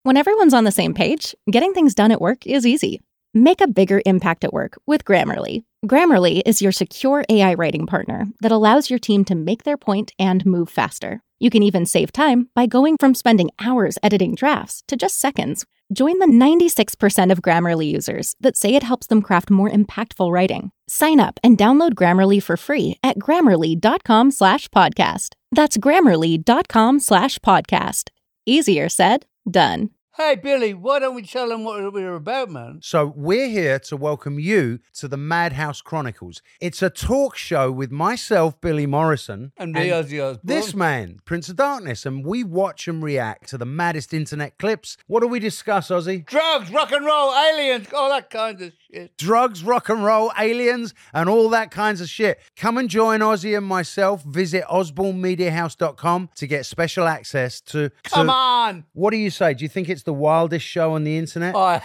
When everyone's on the same page, getting things done at work is easy. Make a bigger impact at work with Grammarly. Grammarly is your secure AI writing partner that allows your team to make their point and move faster. You can even save time by going from spending hours editing drafts to just seconds. Join the 96% of Grammarly users that say it helps them craft more impactful writing. Sign up and download Grammarly for free at grammarly.com/podcast. That's grammarly.com/podcast. Easier said, done. Hey, Billy, why don't we tell them what we're about, man? So we're here to welcome you to the Madhouse Chronicles. It's a talk show with myself, Billy Morrison. And me, Ozzy Osbourne. This man, Prince of Darkness. And we watch and react to the maddest internet clips. What do we discuss, Ozzy? Drugs, rock and roll, aliens, all that kind of shit. Drugs, rock and roll, aliens, and all that kinds of shit. Come and join Ozzy and myself. Visit osbornemediahouse.com to get special access to... Come on! What do you say? Do you think it's the wildest show on the internet? Oh.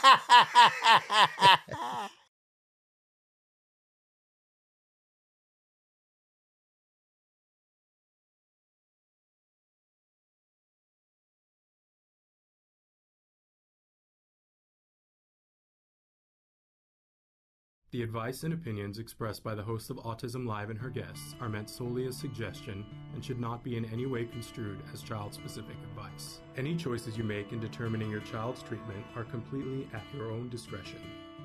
The advice and opinions expressed by the host of Autism Live and her guests are meant solely as suggestion and should not be in any way construed as child-specific advice. Any choices you make in determining your child's treatment are completely at your own discretion.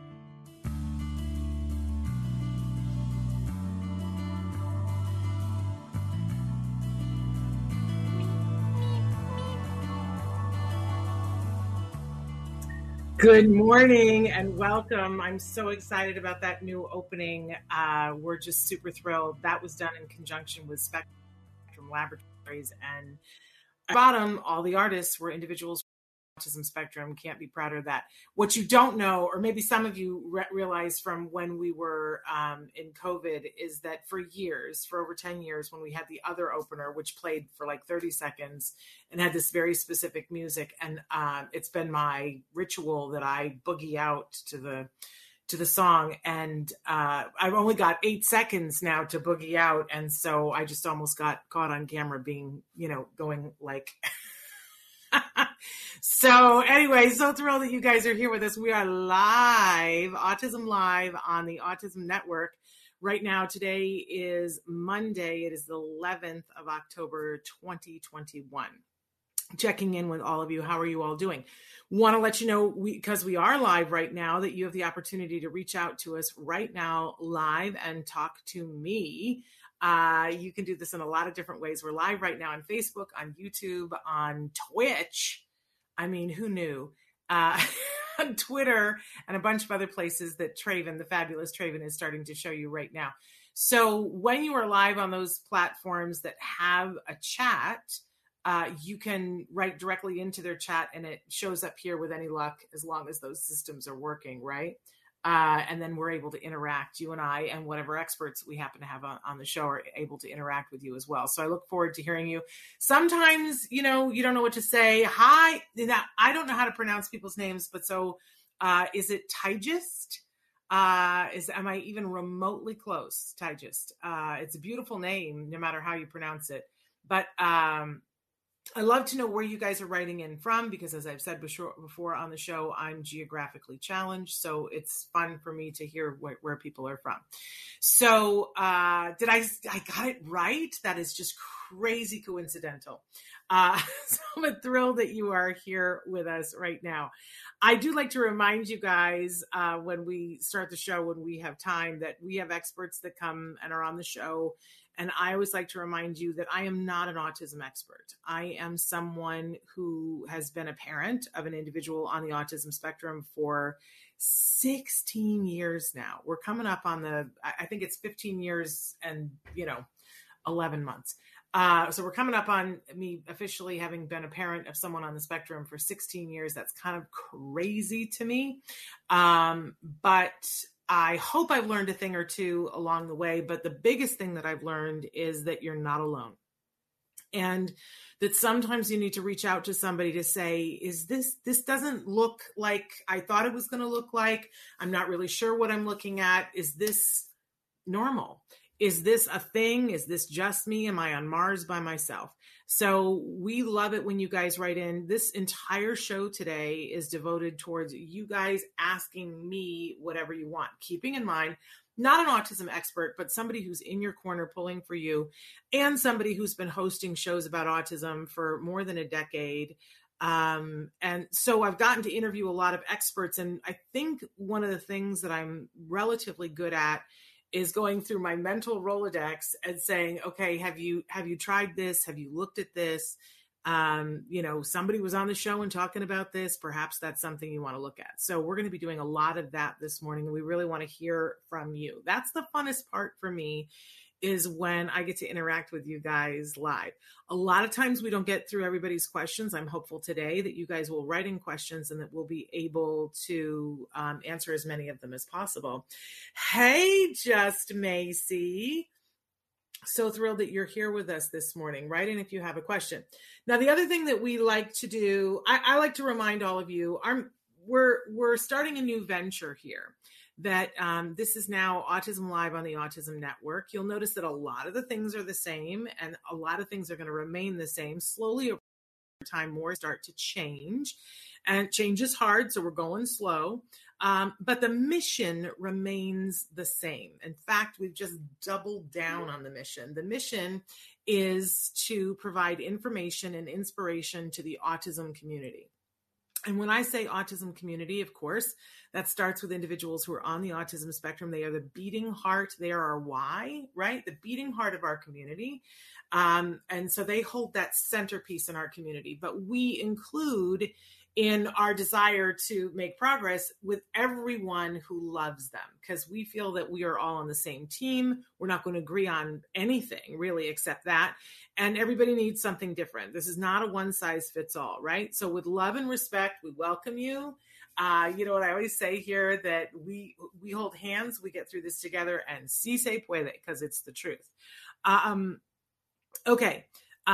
Good morning and welcome. I'm so excited about that new opening. We're just super thrilled. That was done in conjunction with Spectrum Laboratories, and at the bottom, all the artists were individuals with autism spectrum. Can't be prouder of that. What you don't know, or maybe some of you realize from when we were in COVID, is that for years, for over 10 years, when we had the other opener, which played for like 30 seconds and had this very specific music, and it's been my ritual that I boogie out to the song, and I've only got 8 seconds now to boogie out, and so I just almost got caught on camera being, going like... So anyway, so thrilled that you guys are here with us. We are live, Autism Live on the Autism Network. Right now, today is Monday. It is the 11th of October, 2021. Checking in with all of you. How are you all doing? Want to let you know, because we are live right now, that you have the opportunity to reach out to us right now live and talk to me. You can do this in a lot of different ways. We're live right now on Facebook, on YouTube, on Twitch. I mean, who knew? On Twitter and a bunch of other places that Traven, the fabulous Traven, is starting to show you right now. So when you are live on those platforms that have a chat, you can write directly into their chat and it shows up here with any luck, as long as those systems are working, right? And then we're able to interact, you and I, and whatever experts we happen to have on the show are able to interact with you as well. So I look forward to hearing you. Sometimes, you don't know what to say. Hi. Now, I don't know how to pronounce people's names, but so is it Tigist? Am I even remotely close? Tigist. It's a beautiful name, no matter how you pronounce it. But I love to know where you guys are writing in from, because as I've said before on the show, I'm geographically challenged. So it's fun for me to hear where people are from. So I got it right? That is just crazy coincidental. So I'm thrilled that you are here with us right now. I do like to remind you guys when we start the show, when we have time, that we have experts that come and are on the show. And I always like to remind you that I am not an autism expert. I am someone who has been a parent of an individual on the autism spectrum for 16 years now. We're coming up on I think it's 15 years and, 11 months. So we're coming up on me officially having been a parent of someone on the spectrum for 16 years. That's kind of crazy to me. But I hope I've learned a thing or two along the way, but the biggest thing that I've learned is that you're not alone. And that sometimes you need to reach out to somebody to say, this doesn't look like I thought it was going to look like. I'm not really sure what I'm looking at. Is this normal? Is this a thing? Is this just me? Am I on Mars by myself? So we love it when you guys write in. This entire show today is devoted towards you guys asking me whatever you want, keeping in mind, not an autism expert, but somebody who's in your corner pulling for you, and somebody who's been hosting shows about autism for more than a decade. And so I've gotten to interview a lot of experts. And I think one of the things that I'm relatively good at is going through my mental Rolodex and saying, okay, have you tried this? Have you looked at this? Somebody was on the show and talking about this. Perhaps that's something you want to look at. So we're going to be doing a lot of that this morning, and we really want to hear from you. That's the funnest part for me, is when I get to interact with you guys live. A lot of times we don't get through everybody's questions. I'm hopeful today that you guys will write in questions and that we'll be able to answer as many of them as possible. Hey, Just Macy. So thrilled that you're here with us this morning. Write in if you have a question. Now, the other thing that we like to do, I like to remind all of you, we're starting a new venture here. That this is now Autism Live on the Autism Network. You'll notice that a lot of the things are the same, and a lot of things are going to remain the same. Slowly over time, more start to change, and change is hard, so we're going slow. But the mission remains the same. In fact, we've just doubled down on the mission. The mission is to provide information and inspiration to the autism community. And when I say autism community, of course, that starts with individuals who are on the autism spectrum. They are the beating heart. They are our why, right? The beating heart of our community. And so they hold that centerpiece in our community. But we include in our desire to make progress with everyone who loves them, because we feel that we are all on the same team. We're not going to agree on anything really except that. And everybody needs something different. This is not a one size fits all, right? So with love and respect, we welcome you. You know what I always say here, that we hold hands, we get through this together, and si se puede, because it's the truth. Okay.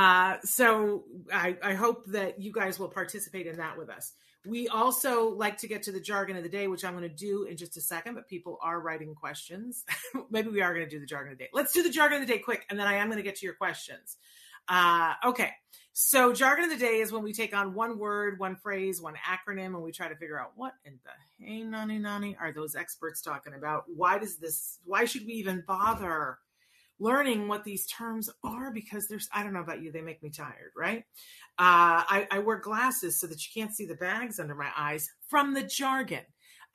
So I hope that you guys will participate in that with us. We also like to get to the jargon of the day, which I'm going to do in just a second, but people are writing questions. Maybe we are going to do the jargon of the day. Let's do the jargon of the day quick, and then I am going to get to your questions. Okay. So jargon of the day is when we take on one word, one phrase, one acronym, and we try to figure out what in the hey nani are those experts talking about? Why should we even bother learning what these terms are? Because I don't know about you, they make me tired, right? I wear glasses so that you can't see the bags under my eyes from the jargon.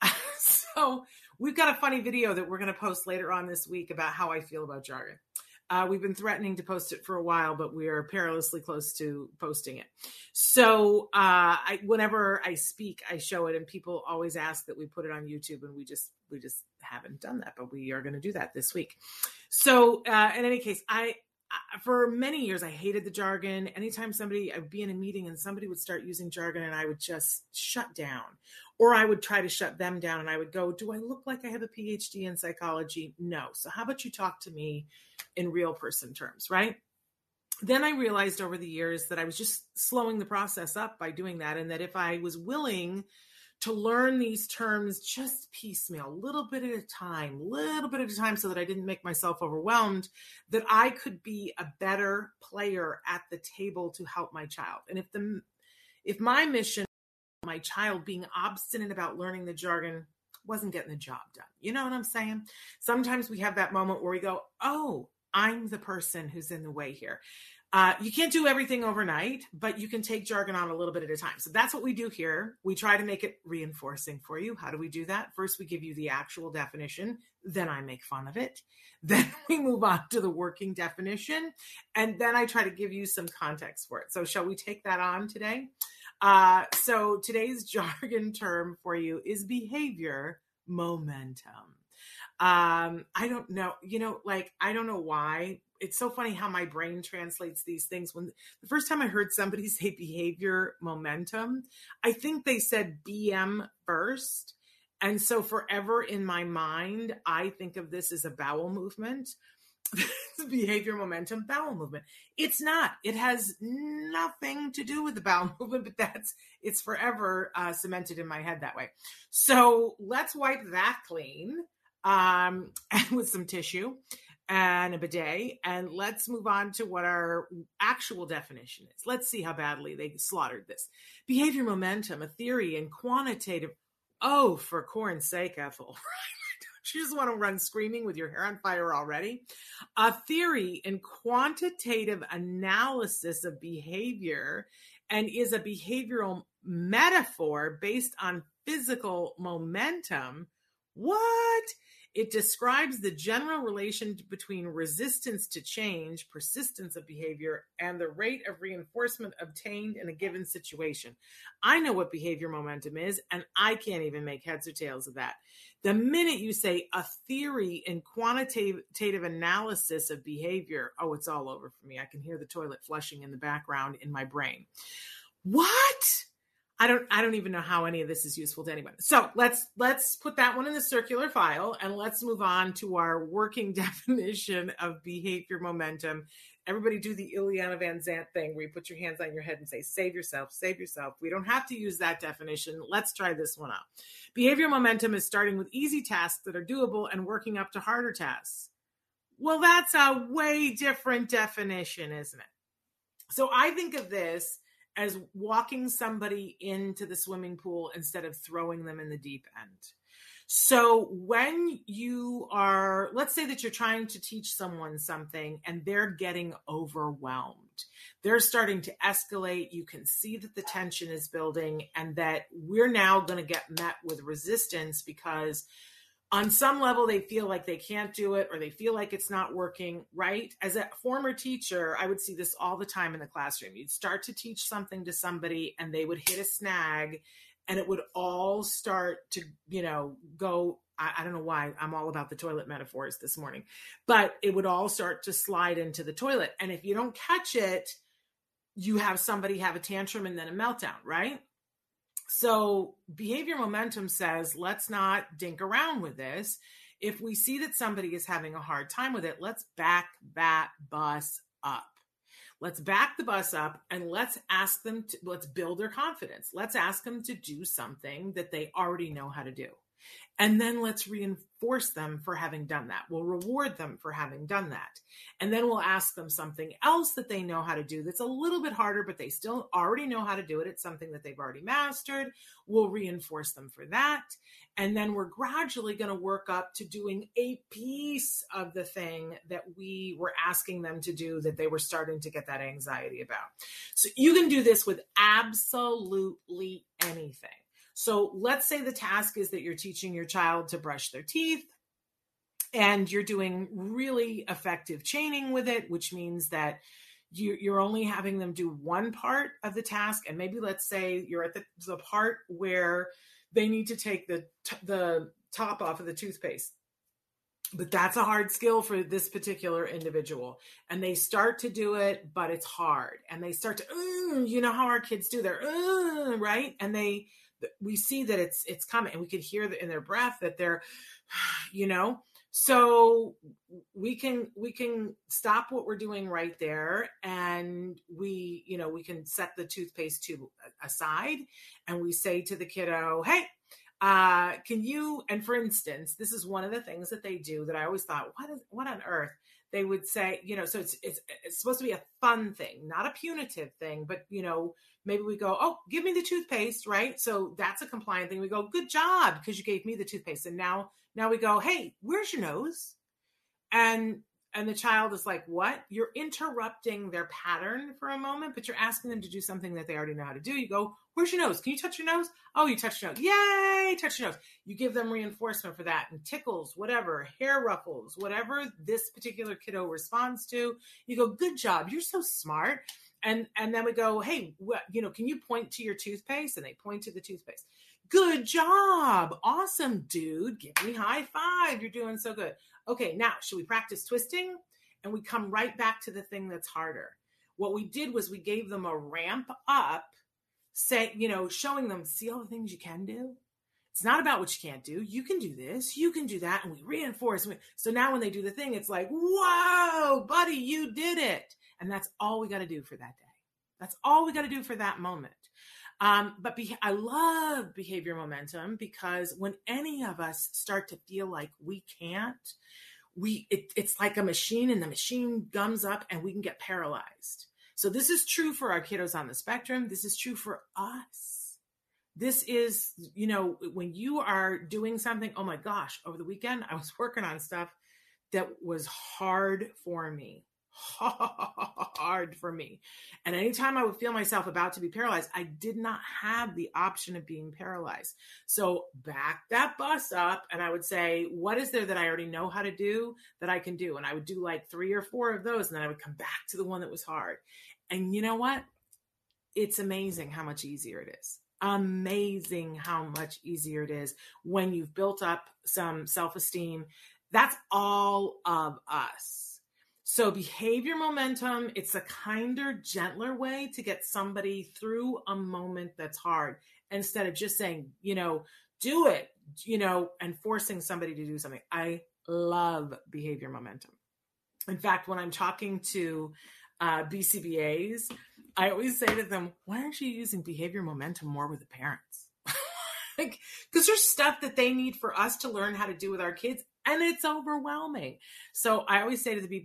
So we've got a funny video that we're going to post later on this week about how I feel about jargon. We've been threatening to post it for a while, but we are perilously close to posting it. So whenever I speak, I show it, and people always ask that we put it on YouTube, and we just haven't done that, but we are going to do that this week. So in any case, for many years, I hated the jargon. Anytime I would be in a meeting and somebody would start using jargon, and I would just shut down, or I would try to shut them down, and I would go, do I look like I have a PhD in psychology? No. So how about you talk to me in real person terms, right? Then I realized over the years that I was just slowing the process up by doing that. And that if I was willing to learn these terms just piecemeal, little bit at a time, so that I didn't make myself overwhelmed, that I could be a better player at the table to help my child. And if my mission, my child being obstinate about learning the jargon, wasn't getting the job done. You know what I'm saying? Sometimes we have that moment where we go, oh, I'm the person who's in the way here. You can't do everything overnight, but you can take jargon on a little bit at a time. So that's what we do here. We try to make it reinforcing for you. How do we do that? First, we give you the actual definition. Then I make fun of it. Then we move on to the working definition. And then I try to give you some context for it. So shall we take that on today? So today's jargon term for you is behavior momentum. I don't know, I don't know why. It's so funny how my brain translates these things. When the first time I heard somebody say behavior momentum, I think they said BM first. And so forever in my mind, I think of this as a bowel movement. Behavior momentum, bowel movement. It's not. It has nothing to do with the bowel movement, but it's forever cemented in my head that way. So let's wipe that clean with some tissue. and a bidet. And let's move on to what our actual definition is. Let's see how badly they slaughtered this. Behavior momentum, a theory in quantitative. Oh, for corn's sake, Ethel. You just want to run screaming with your hair on fire already. A theory in quantitative analysis of behavior, and is a behavioral metaphor based on physical momentum. What? It describes the general relation between resistance to change, persistence of behavior, and the rate of reinforcement obtained in a given situation. I know what behavior momentum is, and I can't even make heads or tails of that. The minute you say a theory in quantitative analysis of behavior, oh, it's all over for me. I can hear the toilet flushing in the background in my brain. What? I don't even know how any of this is useful to anyone. So let's put that one in the circular file, and let's move on to our working definition of behavior momentum. Everybody do the Ileana Van Zandt thing where you put your hands on your head and say, save yourself, save yourself. We don't have to use that definition. Let's try this one out. Behavior momentum is starting with easy tasks that are doable and working up to harder tasks. Well, that's a way different definition, isn't it? So I think of this as walking somebody into the swimming pool instead of throwing them in the deep end. So when you are, let's say that you're trying to teach someone something and they're getting overwhelmed. They're starting to escalate. You can see that the tension is building and that we're now going to get met with resistance because on some level, they feel like they can't do it or they feel like it's not working, right? As a former teacher, I would see this all the time in the classroom. You'd start to teach something to somebody and they would hit a snag and it would all start to, go. I don't know why I'm all about the toilet metaphors this morning, but it would all start to slide into the toilet. And if you don't catch it, you have somebody have a tantrum and then a meltdown, right? So behavior momentum says, let's not dink around with this. If we see that somebody is having a hard time with it, let's back that bus up. Let's back the bus up and let's build their confidence. Let's ask them to do something that they already know how to do. And then let's reinforce them for having done that. We'll reward them for having done that. And then we'll ask them something else that they know how to do that's a little bit harder, but they still already know how to do it. It's something that they've already mastered. We'll reinforce them for that. And then we're gradually going to work up to doing a piece of the thing that we were asking them to do that they were starting to get that anxiety about. So you can do this with absolutely anything. So let's say the task is that you're teaching your child to brush their teeth and you're doing really effective chaining with it, which means that you're only having them do one part of the task. And maybe let's say you're at the part where they need to take the top off of the toothpaste. But that's a hard skill for this particular individual. And they start to do it, but it's hard. And they start to, you know how our kids do their, right? And we see that it's coming and we can hear that in their breath that they're, so we can stop what we're doing right there. And we can set the toothpaste tube aside and we say to the kiddo, hey, can you, and for instance, this is one of the things that they do that I always thought, what on earth? They would say, so it's supposed to be a fun thing, not a punitive thing, but, maybe we go, oh, give me the toothpaste, right? So that's a compliant thing. We go, good job, because you gave me the toothpaste. And now we go, hey, where's your nose? And the child is like, what? You're interrupting their pattern for a moment, but you're asking them to do something that they already know how to do. You go, where's your nose? Can you touch your nose? Oh, you touched your nose. Yay, touch your nose. You give them reinforcement for that and tickles, whatever, hair ruffles, whatever this particular kiddo responds to. You go, good job. You're so smart. And then we go, hey, can you point to your toothpaste? And they point to the toothpaste. Good job. Awesome, dude. Give me high five. You're doing so good. Okay, now should we practice twisting? And we come right back to the thing that's harder. What we did was we gave them a ramp up, showing them, see all the things you can do? It's not about what you can't do. You can do this. You can do that. And we reinforce. So now when they do the thing, it's like, whoa, buddy, you did it. And that's all we got to do for that day. That's all we got to do for that moment. But I love behavior momentum because when any of us start to feel like we can't, it's like a machine, and the machine gums up and we can get paralyzed. So this is true for our kiddos on the spectrum. This is true for us. This is, when you are doing something, oh my gosh, over the weekend, I was working on stuff that was hard for me. And anytime I would feel myself about to be paralyzed, I did not have the option of being paralyzed. So back that bus up, and I would say, what is there that I already know how to do that I can do? And I would do like 3 or 4 of those, and then I would come back to the one that was hard. And you know what? It's amazing how much easier it is. Amazing how much easier it is when you've built up some self-esteem. That's all of us. So behavior momentum, it's a kinder, gentler way to get somebody through a moment that's hard, instead of just saying, do it, and forcing somebody to do something. I love behavior momentum. In fact, when I'm talking to BCBAs, I always say to them, why aren't you using behavior momentum more with the parents? Because there's stuff that they need for us to learn how to do with our kids, and it's overwhelming. So I always say to the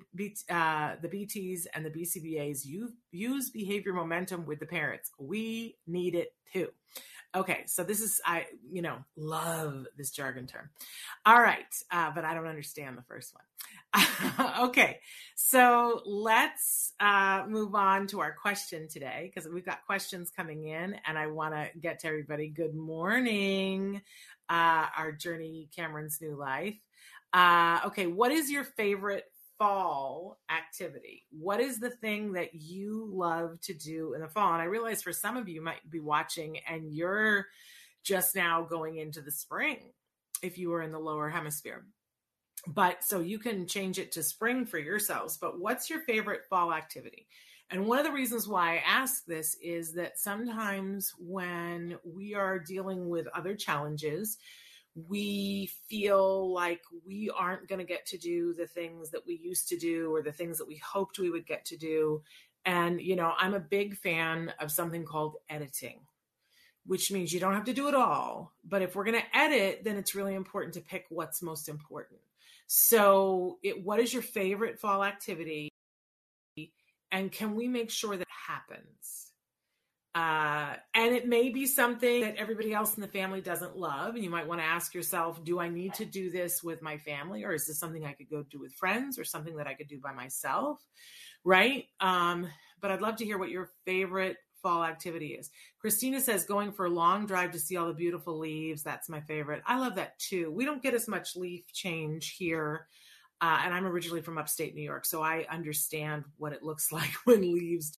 BTs and the BCBAs, you use behavior momentum with the parents. We need it too. Okay, so this is, I love this jargon term. All right, but I don't understand the first one. Okay, so let's move on to our question today, because we've got questions coming in, and I want to get to everybody. Good morning, our Journey Cameron's New Life. Okay, what is your favorite fall activity? What is the thing that you love to do in the fall? And I realize for some of you might be watching and you're just now going into the spring if you are in the lower hemisphere. But so you can change it to spring for yourselves. But what's your favorite fall activity? And one of the reasons why I ask this is that sometimes when we are dealing with other challenges, we feel like we aren't going to get to do the things that we used to do or the things that we hoped we would get to do. And, I'm a big fan of something called editing, which means you don't have to do it all. But if we're going to edit, then it's really important to pick what's most important. So what is your favorite fall activity? And can we make sure that happens? And it may be something that everybody else in the family doesn't love. And you might want to ask yourself, do I need to do this with my family? Or is this something I could go do with friends, or something that I could do by myself? Right. But I'd love to hear what your favorite fall activity is. Christina says, going for a long drive to see all the beautiful leaves. That's my favorite. I love that too. We don't get as much leaf change here. And I'm originally from upstate New York, so I understand what it looks like when leaves.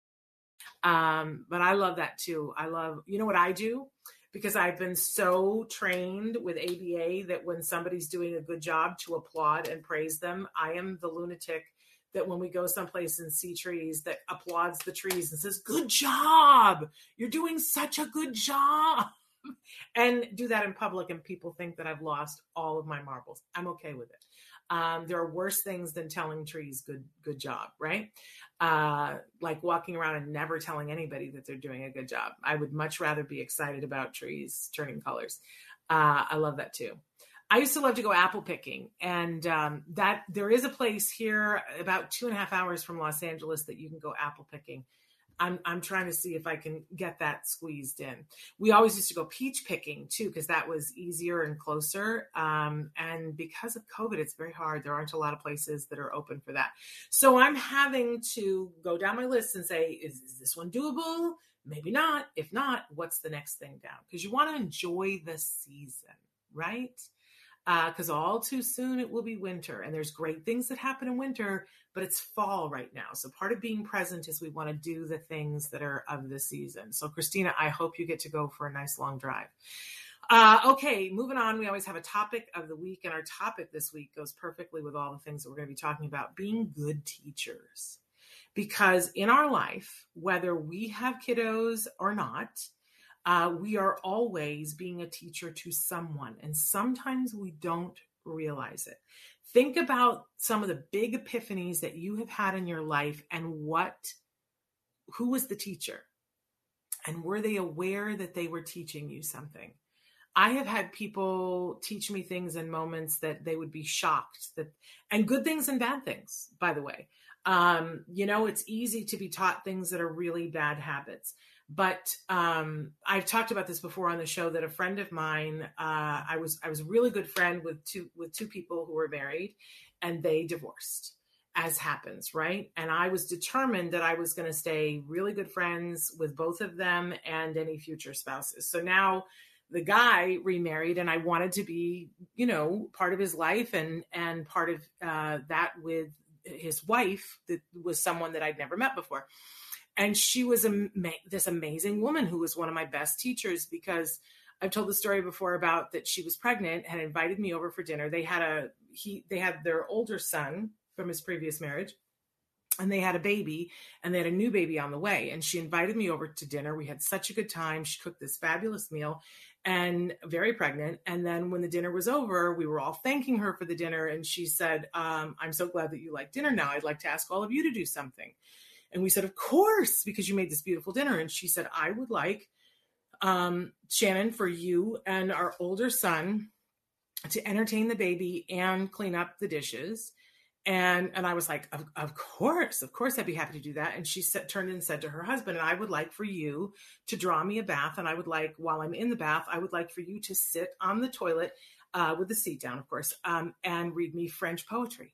But I love that too. I love, what I do, because I've been so trained with ABA that when somebody's doing a good job, to applaud and praise them. I am the lunatic that when we go someplace and see trees, that applauds the trees and says, good job. You're doing such a good job. And do that in public, and people think that I've lost all of my marbles. I'm okay with it. There are worse things than telling trees good job, right? Like walking around and never telling anybody that they're doing a good job. I would much rather be excited about trees turning colors. I love that too. I used to love to go apple picking, and that there is a place here about 2.5 hours from Los Angeles that you can go apple picking. I'm trying to see if I can get that squeezed in. We always used to go peach picking too, because that was easier and closer. And because of COVID, it's very hard. There aren't a lot of places that are open for that. So I'm having to go down my list and say, is this one doable? Maybe not. If not, what's the next thing down? Because you want to enjoy the season, right? Because all too soon it will be winter, and there's great things that happen in winter, but it's fall right now. So part of being present is we want to do the things that are of the season. So Christina, I hope you get to go for a nice long drive. Okay, moving on. We always have a topic of the week, and our topic this week goes perfectly with all the things that we're going to be talking about: being good teachers. Because in our life, whether we have kiddos or not, we are always being a teacher to someone, and sometimes we don't realize it. Think about some of the big epiphanies that you have had in your life, and who was the teacher? And were they aware that they were teaching you something? I have had people teach me things in moments that they would be shocked and good things and bad things, by the way. It's easy to be taught things that are really bad habits. But I've talked about this before on the show that a friend of mine, I was a really good friend with two people who were married, and they divorced, as happens, right? And I was determined that I was going to stay really good friends with both of them and any future spouses. So now the guy remarried, and I wanted to be, part of his life and part of that with his wife that was someone that I'd never met before. And she was this amazing woman who was one of my best teachers, because I've told the story before about that she was pregnant and invited me over for dinner. They had their older son from his previous marriage, and they had a baby, and they had a new baby on the way. And she invited me over to dinner. We had such a good time. She cooked this fabulous meal, and very pregnant. And then when the dinner was over, we were all thanking her for the dinner. And she said, I'm so glad that you like dinner now. I'd like to ask all of you to do something. And we said, of course, because you made this beautiful dinner. And she said, I would like, Shannon, for you and our older son to entertain the baby and clean up the dishes. And I was like, of course, I'd be happy to do that. And she turned and said to her husband, and I would like for you to draw me a bath. And I would like, while I'm in the bath, I would like for you to sit on the toilet with the seat down, of course, and read me French poetry.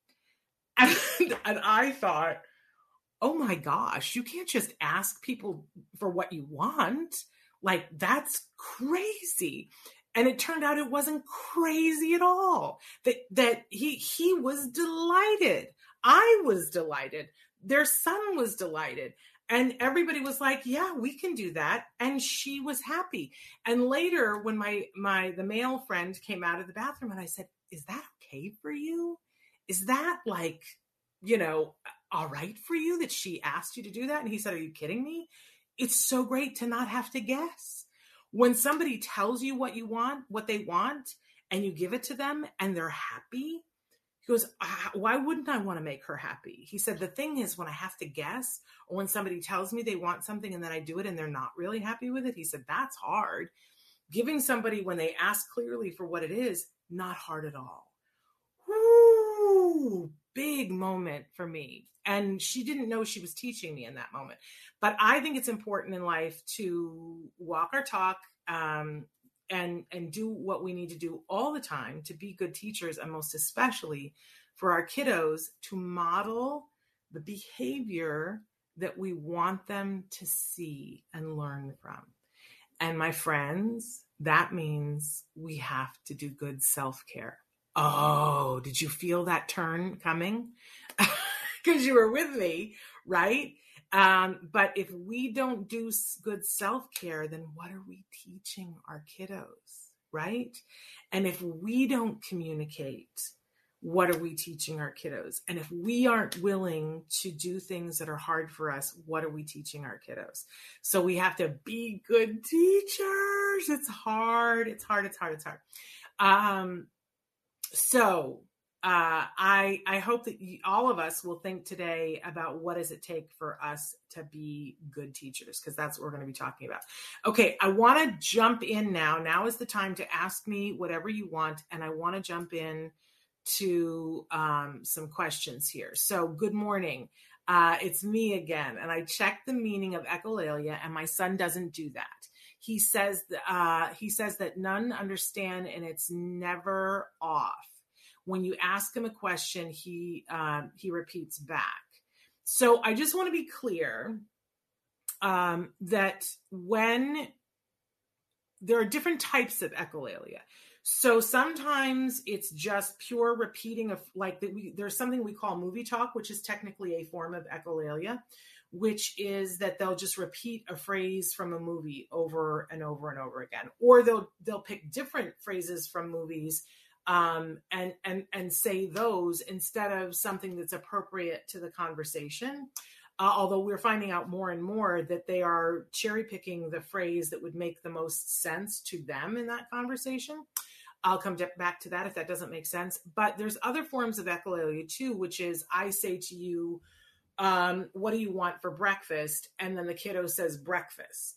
And I thought, oh my gosh, you can't just ask people for what you want. Like, that's crazy. And it turned out it wasn't crazy at all. That he was delighted. I was delighted. Their son was delighted. And everybody was like, yeah, we can do that. And she was happy. And later, when the male friend came out of the bathroom, and I said, is that okay for you? Is that like, all right for you that she asked you to do that? And he said, are you kidding me? It's so great to not have to guess. When somebody tells you what they want, and you give it to them and they're happy, he goes, why wouldn't I want to make her happy? He said, the thing is, when I have to guess, or when somebody tells me they want something and then I do it and they're not really happy with it, he said, that's hard. Giving somebody when they ask clearly for what it is, not hard at all. Woo! Big moment for me. And she didn't know she was teaching me in that moment. But I think it's important in life to walk our talk and do what we need to do all the time to be good teachers, and most especially for our kiddos to model the behavior that we want them to see and learn from. And my friends, that means we have to do good self-care. Oh, did you feel that turn coming? Because you were with me, right? But if we don't do good self-care, then what are we teaching our kiddos, right? And if we don't communicate, what are we teaching our kiddos? And if we aren't willing to do things that are hard for us, what are we teaching our kiddos? So we have to be good teachers. It's hard. I hope that all of us will think today about what does it take for us to be good teachers, because that's what we're going to be talking about. Okay, I want to jump in now. Now is the time to ask me whatever you want, and I want to jump in to some questions here. So good morning. It's me again, and I checked the meaning of echolalia, and my son doesn't do that. He says that none understand, and it's never off. When you ask him a question, he repeats back. So I just want to be clear that when there are different types of echolalia. So sometimes it's just pure repeating of there's something we call movie talk, which is technically a form of echolalia, which is that they'll just repeat a phrase from a movie over and over and over again, or they'll pick different phrases from movies and say those instead of something that's appropriate to the conversation. Although we're finding out more and more that they are cherry picking the phrase that would make the most sense to them in that conversation. I'll come back to that if that doesn't make sense. But there's other forms of echolalia too, which is I say to you, what do you want for breakfast? And then the kiddo says breakfast.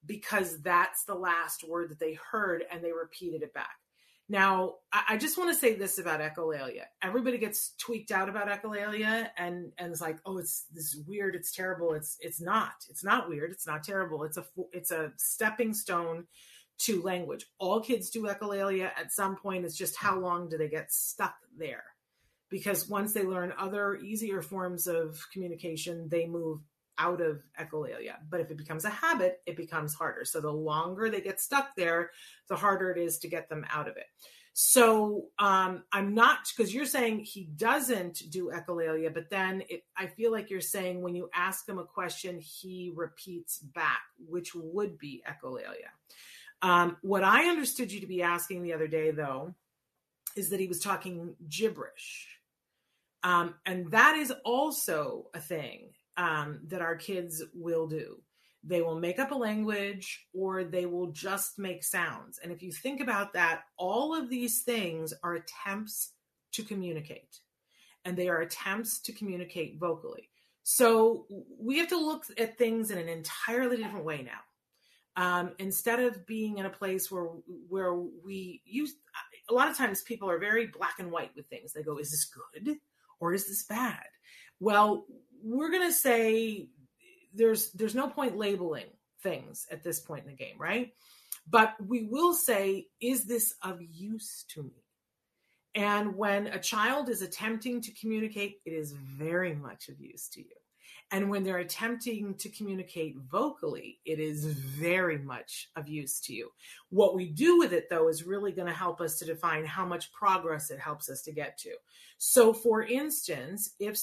because that's the last word that they heard and they repeated it back. Now, I just want to say this about echolalia. Everybody gets tweaked out about echolalia and it's like, oh, it's this weird, it's terrible. It's not weird. It's not terrible. It's a stepping stone to language. All kids do echolalia at some point. It's just how long do they get stuck there? Because once they learn other easier forms of communication, they move out of echolalia. But if it becomes a habit, it becomes harder. So the longer they get stuck there, the harder it is to get them out of it. So I'm not, because you're saying he doesn't do echolalia, but then I feel like you're saying when you ask him a question, he repeats back, which would be echolalia. What I understood you to be asking the other day, though, is that he was talking gibberish. And that is also a thing that our kids will do. They will make up a language or they will just make sounds. And if you think about that, all of these things are attempts to communicate, and they are attempts to communicate vocally. So we have to look at things in an entirely different way now. Instead of being in a place where we use, a lot of times people are very black and white with things. They go, is this good or is this bad? Well, we're going to say there's no point labeling things at this point in the game, right? But we will say, is this of use to me? And when a child is attempting to communicate, it is very much of use to you. And when they're attempting to communicate vocally, it is very much of use to you. What we do with it, though, is really going to help us to define how much progress it helps us to get to. So, for instance, if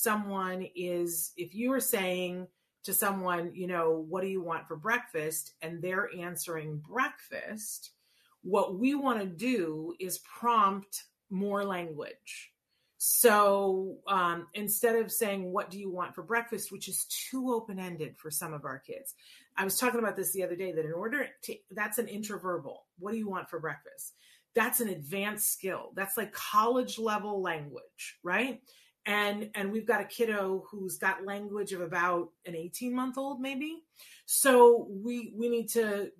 you are saying to someone, what do you want for breakfast? And they're answering breakfast, what we want to do is prompt more language. So instead of saying, what do you want for breakfast, which is too open-ended for some of our kids. I was talking about this the other day, that that's an intraverbal. What do you want for breakfast? That's an advanced skill. That's like college level language, right? And we've got a kiddo who's got language of about an 18-month-old maybe. So we need to,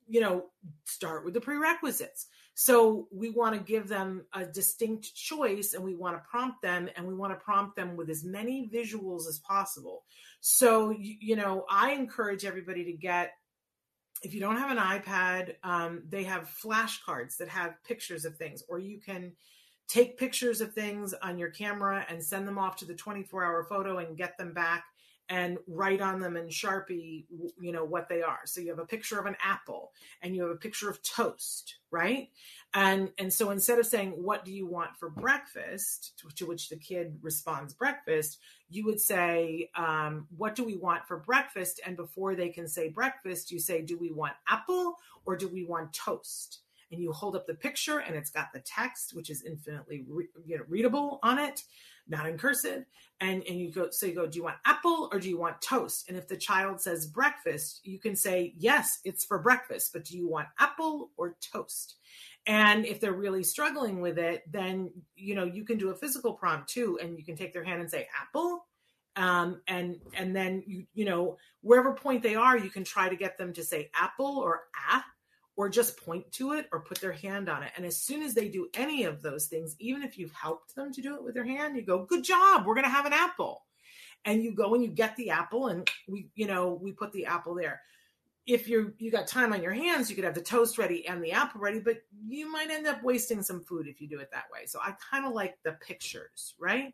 start with the prerequisites. So we want to give them a distinct choice, and we want to prompt them, and we want to prompt them with as many visuals as possible. So, I encourage everybody to get, if you don't have an iPad, they have flashcards that have pictures of things, or you can take pictures of things on your camera and send them off to the 24-hour photo and get them back and write on them in Sharpie, what they are. So you have a picture of an apple and you have a picture of toast, right? And so instead of saying, what do you want for breakfast, to which the kid responds breakfast, you would say, what do we want for breakfast? And before they can say breakfast, you say, do we want apple or do we want toast? And you hold up the picture and it's got the text, which is infinitely readable on it, not in cursive. And you go, do you want apple or do you want toast? And if the child says breakfast, you can say, yes, it's for breakfast, but do you want apple or toast? And if they're really struggling with it, then, you can do a physical prompt too. And you can take their hand and say apple. And then, wherever point they are, you can try to get them to say apple or or just point to it or put their hand on it. And as soon as they do any of those things, even if you've helped them to do it with their hand, you go, good job, we're going to have an apple. And you go and you get the apple and we put the apple there. If you got time on your hands, you could have the toast ready and the apple ready, but you might end up wasting some food if you do it that way. So I kind of like the pictures, right?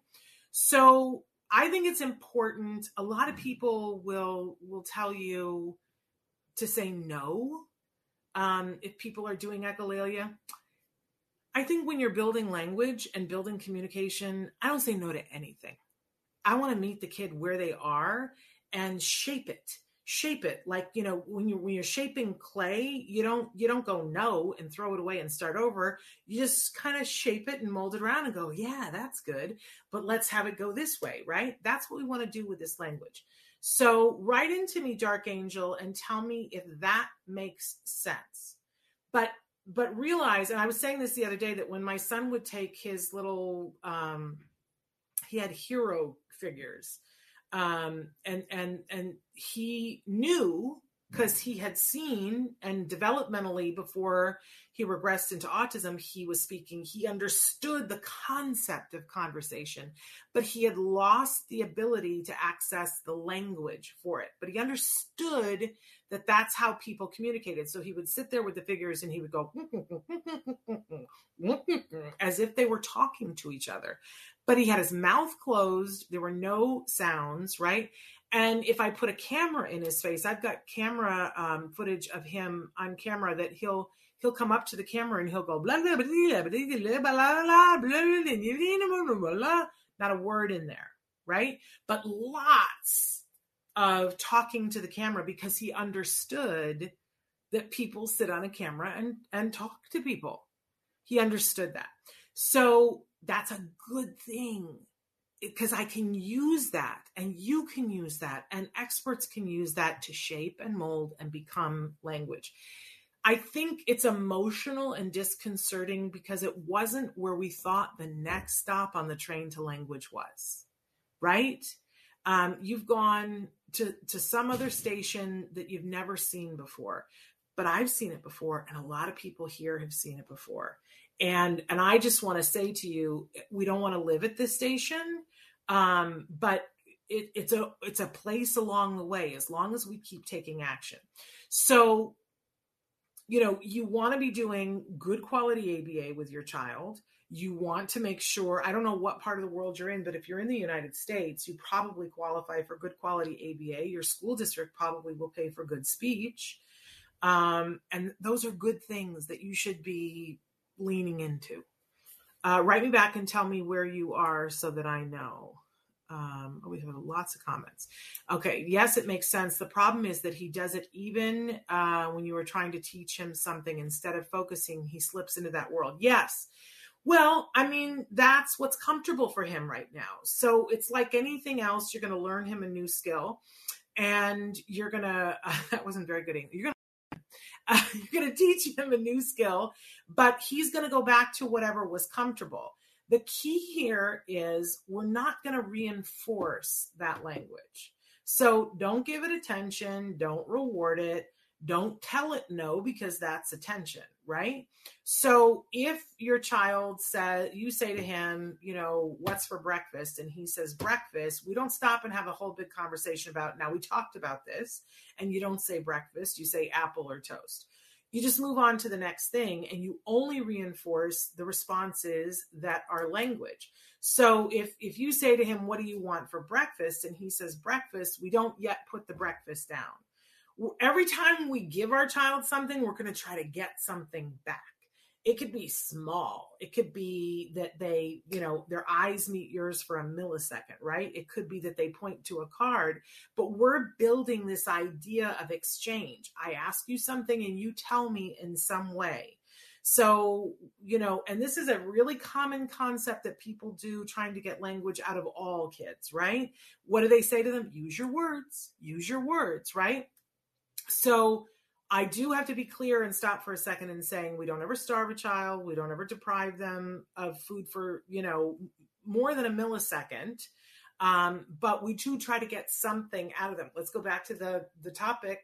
So I think it's important. A lot of people will tell you to say no. If people are doing echolalia. I think when you're building language and building communication, I don't say no to anything. I want to meet the kid where they are and shape it. Like, when you're shaping clay, you don't go no and throw it away and start over. You just kind of shape it and mold it around and go, yeah, that's good, but let's have it go this way, right? That's what we want to do with this language. So write into me, Dark Angel, and tell me if that makes sense. But realize, and I was saying this the other day, that when my son would take his little, he had hero figures, and he knew because he had seen, and developmentally before he regressed into autism, he was speaking, he understood the concept of conversation, but he had lost the ability to access the language for it. But he understood that that's how people communicated. So he would sit there with the figures and he would go as if they were talking to each other. But he had his mouth closed. There were no sounds, right? And if I put a camera in his face, I've got camera footage of him on camera that he'll come up to the camera and he'll go blah, blah, blah, blah, blah, blah, blah, blah, not a word in there, right? But lots of talking to the camera because he understood that people sit on a camera and talk to people. He understood that. So that's a good thing, because I can use that and you can use that and experts can use that to shape and mold and become language. I think it's emotional and disconcerting because it wasn't where we thought the next stop on the train to language was, right? You've gone to some other station that you've never seen before, but I've seen it before and a lot of people here have seen it before. And I just want to say to you, we don't want to live at this station, but it's a place along the way as long as we keep taking action. So, you want to be doing good quality ABA with your child. You want to make sure, I don't know what part of the world you're in, but if you're in the United States, you probably qualify for good quality ABA. Your school district probably will pay for good speech. And those are good things that you should be leaning into. Write me back and tell me where you are so that I know. We have lots of comments. Okay. Yes, it makes sense. The problem is that he does it even when you were trying to teach him something, instead of focusing, he slips into that world. Yes. Well, I mean, that's what's comfortable for him right now. So it's like anything else. You're going to learn him a new skill and you're going to, that wasn't very good English. You're going to teach him a new skill, but he's going to go back to whatever was comfortable. The key here is we're not going to reinforce that language. So don't give it attention. Don't reward it. Don't tell it no, because that's attention, right? So if your child says, you say to him, what's for breakfast? And he says breakfast, we don't stop and have a whole big conversation about, now we talked about this, and you don't say breakfast, you say apple or toast. You just move on to the next thing and you only reinforce the responses that are language. So if you say to him, what do you want for breakfast? And he says breakfast, we don't yet put the breakfast down. Every time we give our child something, we're going to try to get something back. It could be small. It could be that they, their eyes meet yours for a millisecond, right? It could be that they point to a card, but we're building this idea of exchange. I ask you something and you tell me in some way. So, and this is a really common concept that people do trying to get language out of all kids, right? What do they say to them? Use your words, right? So I do have to be clear and stop for a second and saying we don't ever starve a child. We don't ever deprive them of food for, more than a millisecond. But we do try to get something out of them. Let's go back to the topic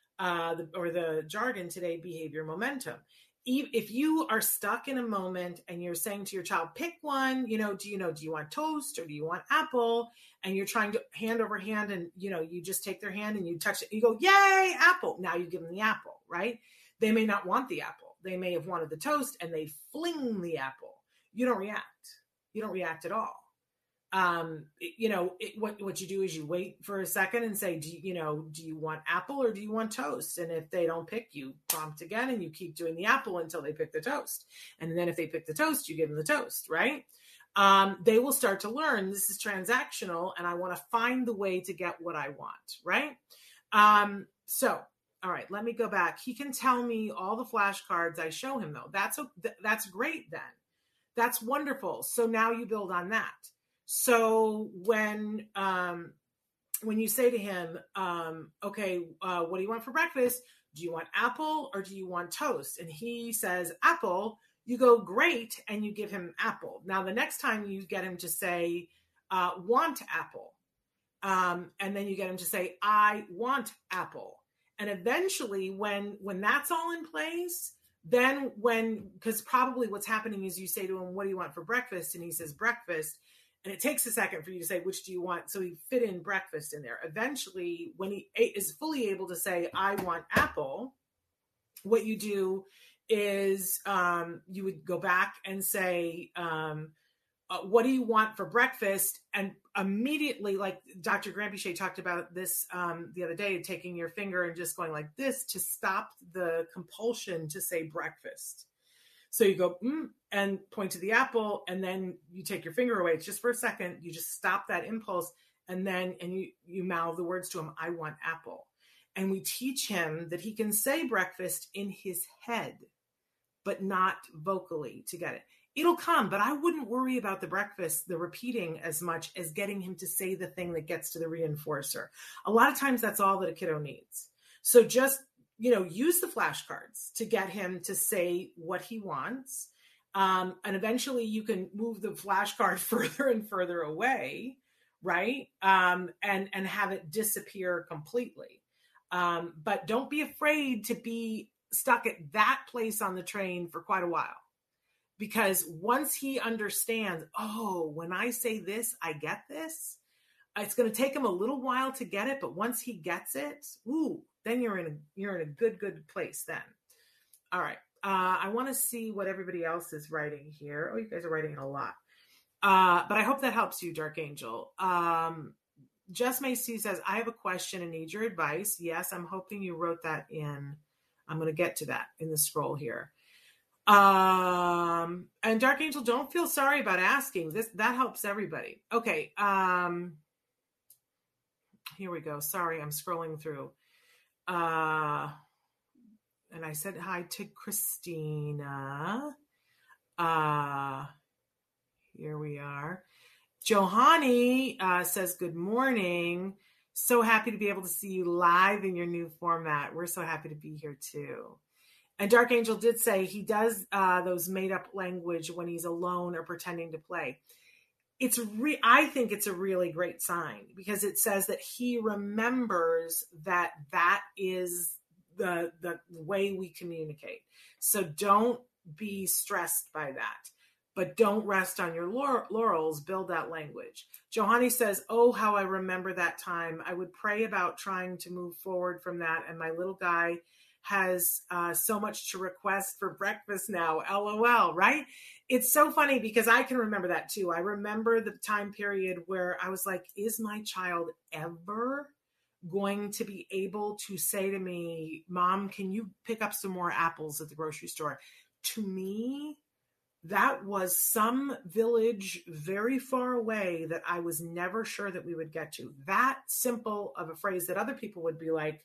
or the jargon today, behavior momentum. If you are stuck in a moment and you're saying to your child, pick one, do you want toast or do you want apple? And you're trying to hand over hand and, you just take their hand and you touch it. You go, yay, apple. Now you give them the apple, right? They may not want the apple. They may have wanted the toast and they fling the apple. You don't react. You don't react at all. What you do is you wait for a second and say, do you want apple or do you want toast? And if they don't pick, you prompt again and you keep doing the apple until they pick the toast. And then if they pick the toast, you give them the toast, right? They will start to learn this is transactional and I want to find the way to get what I want, right? So, all right, let me go back. He can tell me all the flashcards I show him though. That's great then. That's wonderful. So now you build on that. So when you say to him, okay, what do you want for breakfast? Do you want apple or do you want toast? And he says apple, you go great. And you give him apple. Now, the next time you get him to say, want apple. And then you get him to say, I want apple. And eventually when that's all in place, then because probably what's happening is you say to him, what do you want for breakfast? And he says breakfast. And it takes a second for you to say, which do you want? So he fit in breakfast in there. Eventually, when he is fully able to say, I want apple, what you do is you would go back and say, what do you want for breakfast? And immediately, like Dr. Granpeesheh talked about this the other day, taking your finger and just going like this to stop the compulsion to say breakfast. So you go, and point to the apple, and then you take your finger away. It's just for a second. You just stop that impulse, and you mouth the words to him, I want apple. And we teach him that he can say breakfast in his head, but not vocally to get it. It'll come, but I wouldn't worry about the breakfast, the repeating as much as getting him to say the thing that gets to the reinforcer. A lot of times that's all that a kiddo needs. So just use the flashcards to get him to say what he wants. And eventually you can move the flashcard further and further away, right? And have it disappear completely. But don't be afraid to be stuck at that place on the train for quite a while. Because once he understands, oh, when I say this, I get this. It's going to take him a little while to get it, but once he gets it, then you're in a good place then. All right. I want to see what everybody else is writing here. Oh, you guys are writing a lot. But I hope that helps you, Dark Angel. Jess Macy says, I have a question and need your advice. Yes, I'm hoping you wrote that in. I'm going to get to that in the scroll here. And Dark Angel, don't feel sorry about asking. That helps everybody. Okay. Here we go. Sorry, I'm scrolling through. And I said hi to Christina. Here we are. Johanny says, good morning. So happy to be able to see you live in your new format. We're so happy to be here too. And Dark Angel did say he does those made up language when he's alone or pretending to play. I think it's a really great sign because it says that he remembers that is the way we communicate. So don't be stressed by that, but don't rest on your laurels. Build that language. Johanny says, oh, how I remember that time. I would pray about trying to move forward from that. And my little guy has so much to request for breakfast now. LOL, right? It's so funny because I can remember that too. I remember the time period where I was like, is my child ever going to be able to say to me, Mom, can you pick up some more apples at the grocery store? To me, that was some village very far away that I was never sure that we would get to. That simple of a phrase that other people would be like,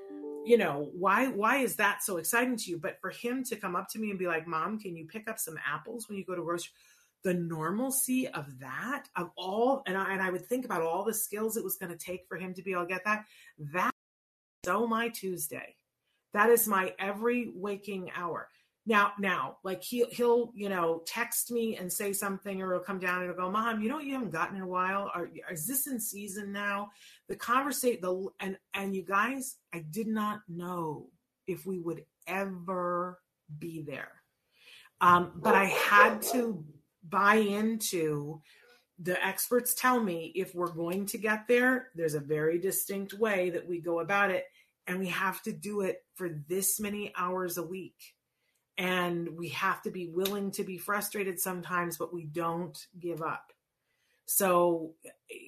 why is that so exciting to you? But for him to come up to me and be like, Mom, can you pick up some apples when you go to grocery? The normalcy of that, of all, and I would think about all the skills it was going to take for him to be able to get that. That is so my Tuesday. That is my every waking hour. Now, like he'll text me and say something, or he'll come down and he'll go, Mom, you haven't gotten in a while. Is this in season now? The conversation, and you guys, I did not know if we would ever be there. But I had to buy into the experts tell me if we're going to get there, there's a very distinct way that we go about it. And we have to do it for this many hours a week. And we have to be willing to be frustrated sometimes, but we don't give up. So,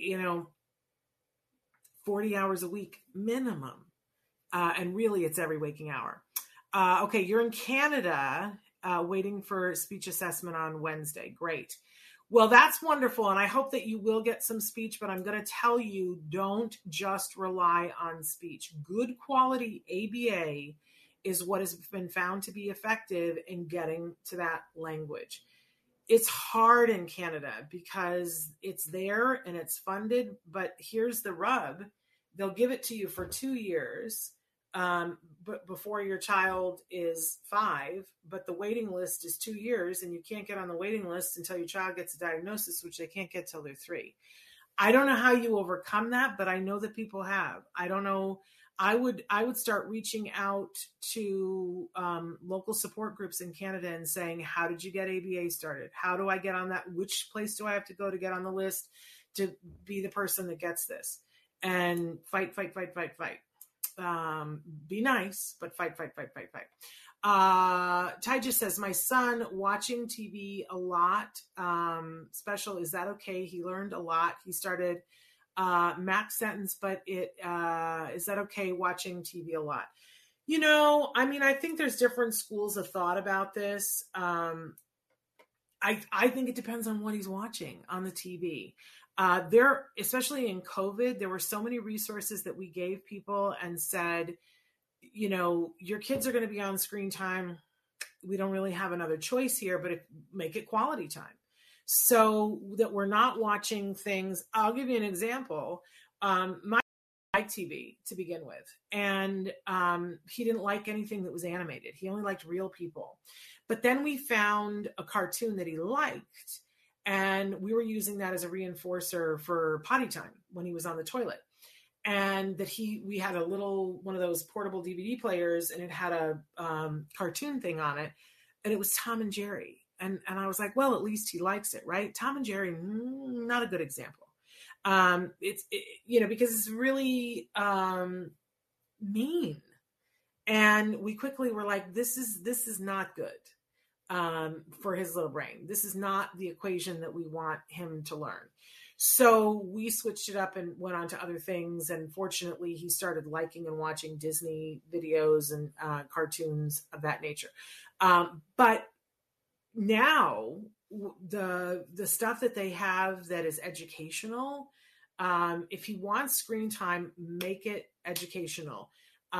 40 hours a week minimum. And really it's every waking hour. Okay, you're in Canada waiting for speech assessment on Wednesday. Great. Well, that's wonderful. And I hope that you will get some speech, but I'm going to tell you, don't just rely on speech. Good quality ABA is what has been found to be effective in getting to that language. It's hard in Canada because it's there and it's funded, but here's the rub. They'll give it to you for 2 years, but before your child is 5, but the waiting list is 2 years and you can't get on the waiting list until your child gets a diagnosis, which they can't get till they're 3. I don't know how you overcome that, but I know that people have. I don't know. I would start reaching out to local support groups in Canada and saying, how did you get ABA started? How do I get on that? Which place do I have to go to get on the list to be the person that gets this? And fight. Be nice, but fight. Ty just says, my son watching TV a lot. Special, is that okay? He learned a lot. He started max sentence, but is that okay watching TV a lot? You know, I mean, I think there's different schools of thought about this. I think it depends on what he's watching on the TV. Especially in COVID, there were so many resources that we gave people and said, you know, your kids are going to be on screen time. We don't really have another choice here, but make it quality time so that we're not watching things. I'll give you an example. My liked TV to begin with, and he didn't like anything that was animated. He only liked real people. But then we found a cartoon that he liked, and we were using that as a reinforcer for potty time when he was on the toilet. And that we had a little, one of those portable DVD players, and it had a cartoon thing on it, and it was Tom and Jerry. And I was like, well, at least he likes it, right? Tom and Jerry, not a good example. Because it's really mean. And we quickly were like, this is not good for his little brain. This is not the equation that we want him to learn. So we switched it up and went on to other things. And fortunately, he started liking and watching Disney videos and cartoons of that nature. But now the stuff that they have that is educational, if he wants screen time, make it educational.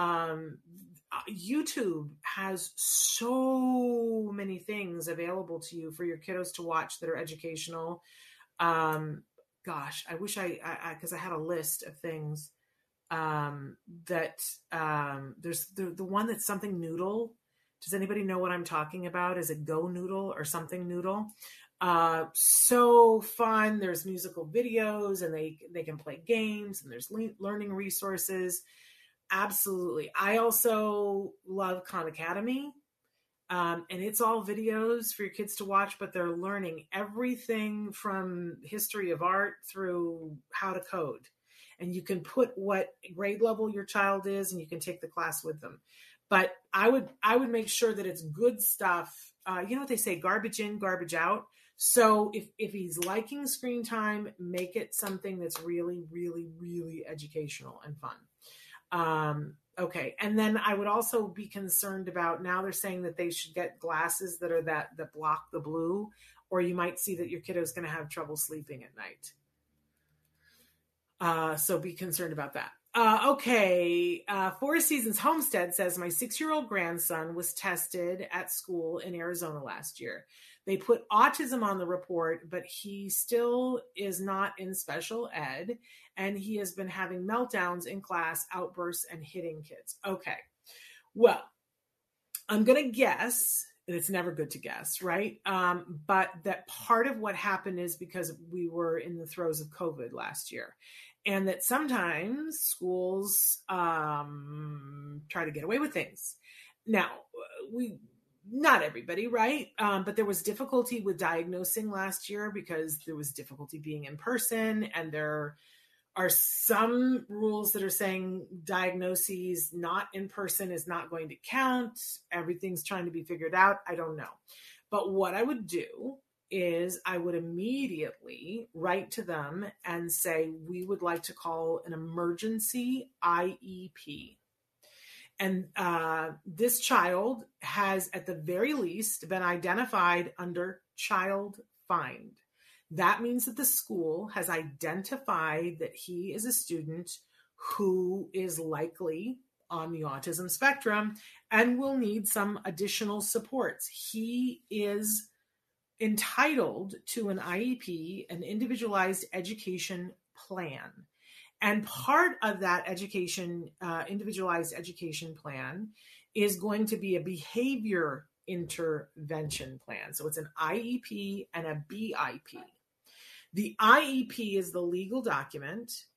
YouTube has so many things available to you for your kiddos to watch that are educational. Gosh, I wish because I had a list of things that there's the one that's something noodle. Does anybody know what I'm talking about? Is it Go Noodle or something noodle? So fun. There's musical videos, and they can play games, and there's learning resources. Absolutely. I also love Khan Academy. And it's all videos for your kids to watch, but they're learning everything from history of art through how to code. And you can put what grade level your child is, and you can take the class with them. But I would make sure that it's good stuff. You know what they say, garbage in, garbage out. So if he's liking screen time, make it something that's really, really, really educational and fun. Okay. And then I would also be concerned about, now they're saying that they should get glasses that are that block the blue, or you might see that your kiddo is going to have trouble sleeping at night. So be concerned about that. Okay. Four Seasons Homestead says, my 6-year-old grandson was tested at school in Arizona last year. They put autism on the report, but he still is not in special ed, and he has been having meltdowns in class, outbursts, and hitting kids. Okay. Well, I'm going to guess, and it's never good to guess, right? But that part of what happened is because we were in the throes of COVID last year, and that sometimes schools try to get away with things. Now, not everybody, right? But there was difficulty with diagnosing last year because there was difficulty being in person, and there are some rules that are saying diagnoses not in person is not going to count. Everything's trying to be figured out. I don't know. But what I would do is I would immediately write to them and say, we would like to call an emergency IEP. And this child has, at the very least, been identified under child find. That means that the school has identified that he is a student who is likely on the autism spectrum and will need some additional supports. He is entitled to an IEP, an individualized education plan. And part of that individualized education plan is going to be a behavior intervention plan. So it's an IEP and a BIP. The IEP is the legal document,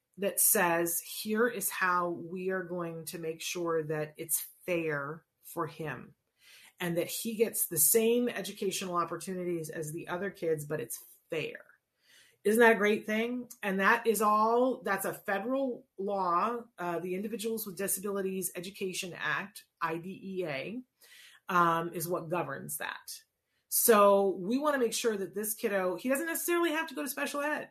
that says, here is how we are going to make sure that it's fair for him and that he gets the same educational opportunities as the other kids, but it's fair. Isn't that a great thing? And that's a federal law, the Individuals with Disabilities Education Act, IDEA, is what governs that. So we want to make sure that this kiddo, he doesn't necessarily have to go to special ed.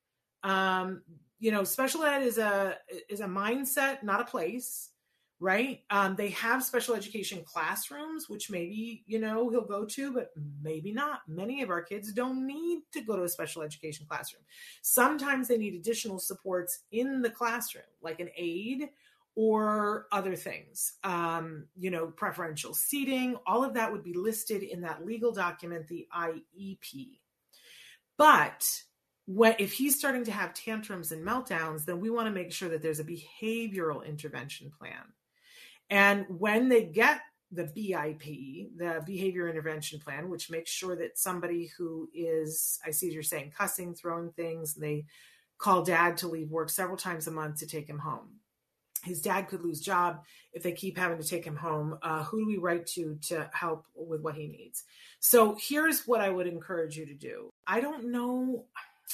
Special ed is a mindset, not a place, right? They have special education classrooms, which maybe, he'll go to, but maybe not. Many of our kids don't need to go to a special education classroom. Sometimes they need additional supports in the classroom, like an aide or other things, preferential seating, all of that would be listed in that legal document, the IEP. But if he's starting to have tantrums and meltdowns, then we want to make sure that there's a behavioral intervention plan. And when they get the BIP, the behavior intervention plan, which makes sure that somebody who is, I see you're saying cussing, throwing things, and they call dad to leave work several times a month to take him home. His dad could lose job if they keep having to take him home. Who do we write to help with what he needs? So here's what I would encourage you to do. I don't know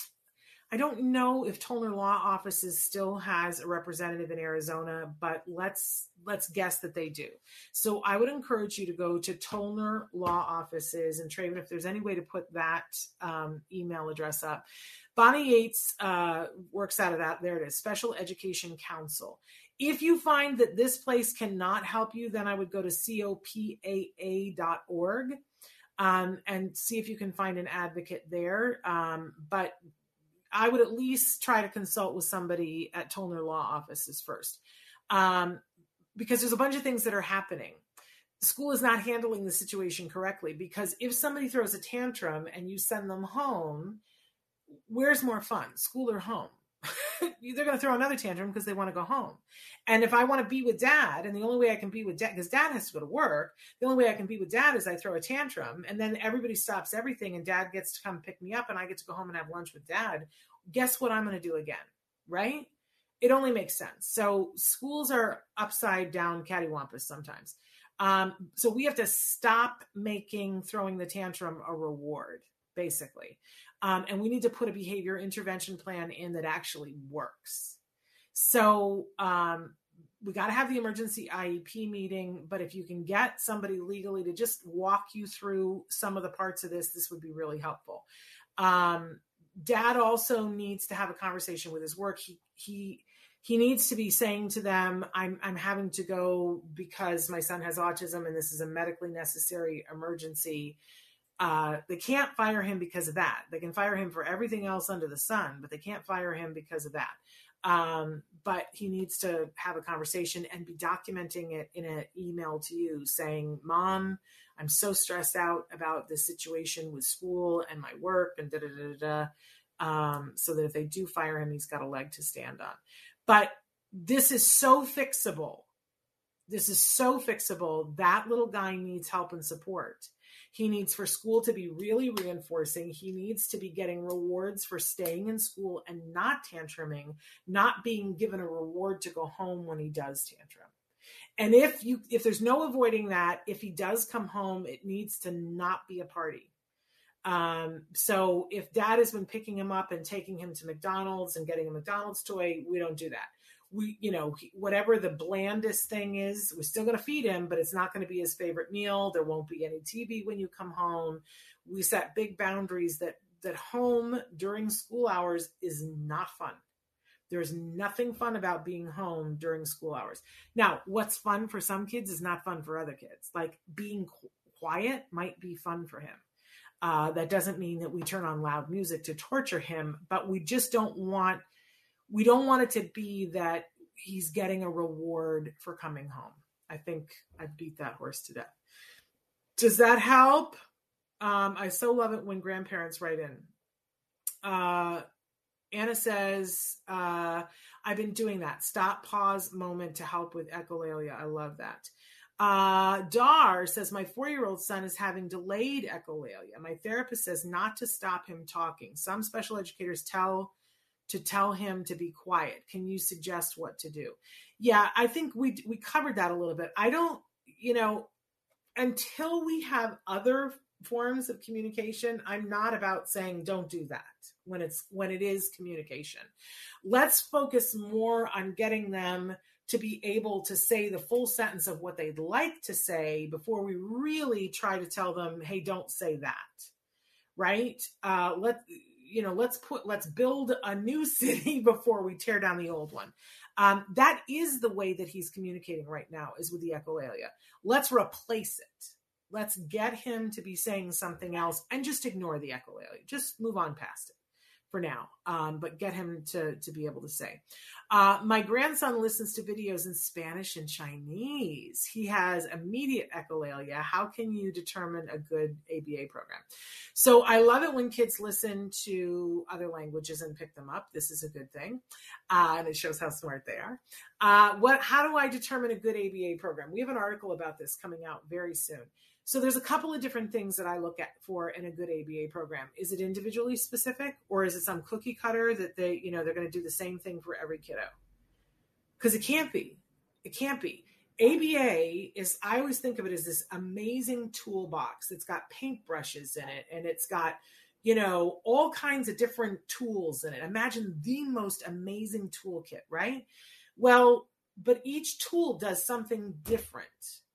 if Tollner Law Offices still has a representative in Arizona, but let's guess that they do. So I would encourage you to go to Tollner Law Offices, and Traven, if there's any way to put that email address up. Bonnie Yates works out of that. There it is, Special Education Council. If you find that this place cannot help you, then I would go to copaa.org and see if you can find an advocate there. But I would at least try to consult with somebody at Tollner Law Offices first, because there's a bunch of things that are happening. The school is not handling the situation correctly, because if somebody throws a tantrum and you send them home, where's more fun, school or home? They're going to throw another tantrum because they want to go home. And if I want to be with dad, and the only way I can be with dad, because dad has to go to work, the only way I can be with dad is I throw a tantrum, and then everybody stops everything and dad gets to come pick me up and I get to go home and have lunch with dad. Guess what I'm going to do again, right? It only makes sense. So schools are upside down cattywampus sometimes. So we have to stop making throwing the tantrum a reward, basically. And we need to put a behavior intervention plan in that actually works. So we got to have the emergency IEP meeting, but if you can get somebody legally to just walk you through some of the parts of this would be really helpful. Dad also needs to have a conversation with his work. He needs to be saying to them, I'm having to go because my son has autism and this is a medically necessary emergency. They can't fire him because of that. They can fire him for everything else under the sun, but they can't fire him because of that. But he needs to have a conversation and be documenting it in an email to you saying, Mom, I'm so stressed out about the situation with school and my work and so that if they do fire him, he's got a leg to stand on. But this is so fixable. That little guy needs help and support. He needs for school to be really reinforcing. He needs to be getting rewards for staying in school and not tantruming, not being given a reward to go home when he does tantrum. And if there's no avoiding that, if he does come home, it needs to not be a party. So if dad has been picking him up and taking him to McDonald's and getting a McDonald's toy, we don't do that. Whatever the blandest thing is, we're still going to feed him, but it's not going to be his favorite meal. There won't be any TV when you come home. We set big boundaries that home during school hours is not fun. There's nothing fun about being home during school hours. Now, what's fun for some kids is not fun for other kids. Like being quiet might be fun for him. That doesn't mean that we turn on loud music to torture him, but we just don't want it to be that he's getting a reward for coming home. I think I've beat that horse to death. Does that help? I so love it when grandparents write in. Anna says, I've been doing that stop, pause moment to help with echolalia. I love that. Dar says, my 4-year-old son is having delayed echolalia. My therapist says not to stop him talking. Some special educators tell to tell him to be quiet? Can you suggest what to do? Yeah, I think we covered that a little bit. I don't, until we have other forms of communication, I'm not about saying don't do that when it is communication. Let's focus more on getting them to be able to say the full sentence of what they'd like to say before we really try to tell them, hey, don't say that. Right? Let's build a new city before we tear down the old one. That is the way that he's communicating right now, is with the echolalia. Let's replace it. Let's get him to be saying something else and just ignore the echolalia. Just move on past it for now, but get him to be able to say. My grandson listens to videos in Spanish and Chinese. He has immediate echolalia. How can you determine a good ABA program? So I love it when kids listen to other languages and pick them up. This is a good thing. And it shows how smart they are. How do I determine a good ABA program? We have an article about this coming out very soon. So there's a couple of different things that I look at for in a good ABA program. Is it individually specific, or is it some cookie cutter that they're going to do the same thing for every kiddo? Because it can't be. It can't be. ABA is, I always think of it as this amazing toolbox that's got paintbrushes in it, and it's got, all kinds of different tools in it. Imagine the most amazing toolkit, right? Well, but each tool does something different.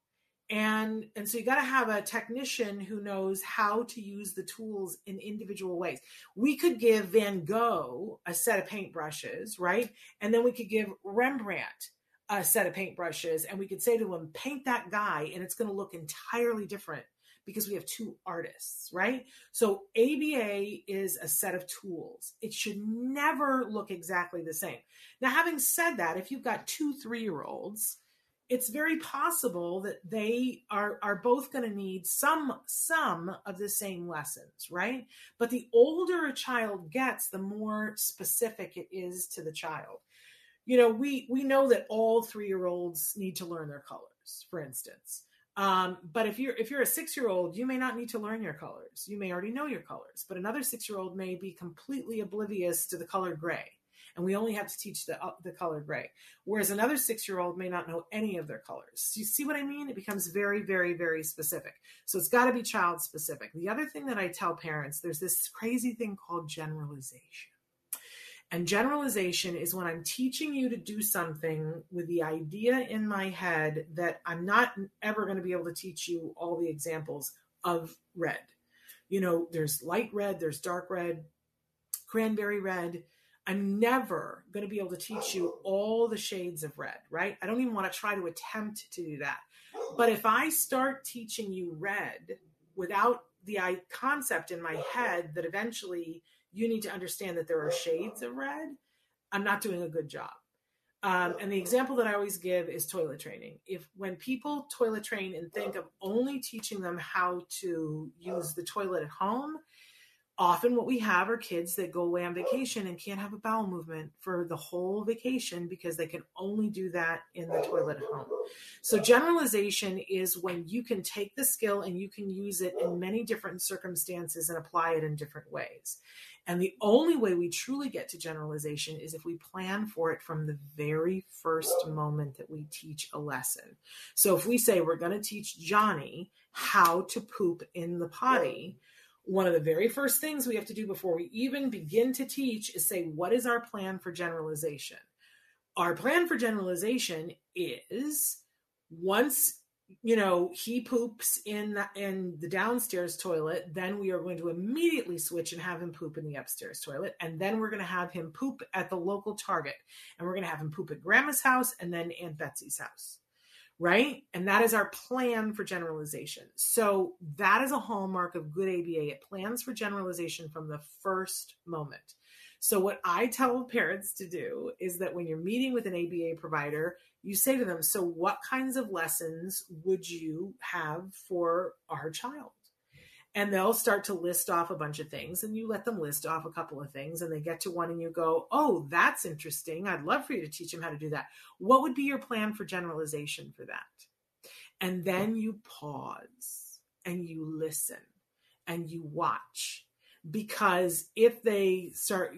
And so you got to have a technician who knows how to use the tools in individual ways. We could give Van Gogh a set of paintbrushes, right? And then we could give Rembrandt a set of paintbrushes, and we could say to him, paint that guy, and it's going to look entirely different because we have two artists, right? So ABA is a set of tools. It should never look exactly the same. Now, having said that, if you've got 2 3-year-olds, it's very possible that they are both going to need some of the same lessons, right? But the older a child gets, the more specific it is to the child. We know that all 3-year-olds need to learn their colors, for instance. But if you're a 6-year-old, you may not need to learn your colors. You may already know your colors, but another 6-year-old may be completely oblivious to the color gray. And we only have to teach the color gray. Whereas another 6-year-old may not know any of their colors. You see what I mean? It becomes very, very, very specific. So it's got to be child specific. The other thing that I tell parents, there's this crazy thing called generalization. And generalization is when I'm teaching you to do something with the idea in my head that I'm not ever going to be able to teach you all the examples of red. There's light red, there's dark red, cranberry red. I'm never going to be able to teach you all the shades of red, right? I don't even want to try to attempt to do that. But if I start teaching you red without the concept in my head that eventually you need to understand that there are shades of red, I'm not doing a good job. And the example that I always give is toilet training. When people toilet train and think of only teaching them how to use the toilet at home, often what we have are kids that go away on vacation and can't have a bowel movement for the whole vacation because they can only do that in the toilet at home. So generalization is when you can take the skill and you can use it in many different circumstances and apply it in different ways. And the only way we truly get to generalization is if we plan for it from the very first moment that we teach a lesson. So if we say we're going to teach Johnny how to poop in the potty, one of the very first things we have to do before we even begin to teach is say, what is our plan for generalization? Our plan for generalization is once, he poops in the downstairs toilet, then we are going to immediately switch and have him poop in the upstairs toilet. And then we're going to have him poop at the local Target. And we're going to have him poop at Grandma's house and then Aunt Betsy's house. Right? And that is our plan for generalization. So that is a hallmark of good ABA. It plans for generalization from the first moment. So what I tell parents to do is that when you're meeting with an ABA provider, you say to them, so what kinds of lessons would you have for our child? And they'll start to list off a bunch of things, and you let them list off a couple of things, and they get to one and you go, oh, that's interesting. I'd love for you to teach them how to do that. What would be your plan for generalization for that? And then you pause and you listen and you watch. because if they start,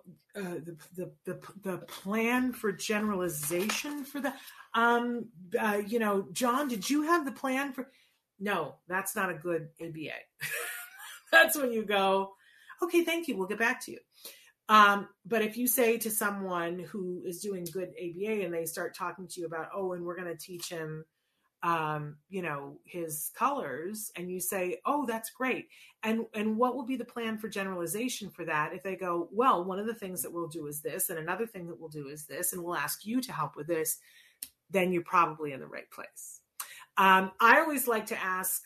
the plan for generalization for the, John, did you have the plan for? No, that's not a good ABA. That's when you go, okay, thank you. We'll get back to you. But if you say to someone who is doing good ABA and they start talking to you about, and we're going to teach him, his colors, and you say, oh, that's great. And what will be the plan for generalization for that? If they go, well, one of the things that we'll do is this, and another thing that we'll do is this, and we'll ask you to help with this, then you're probably in the right place. I always like to ask,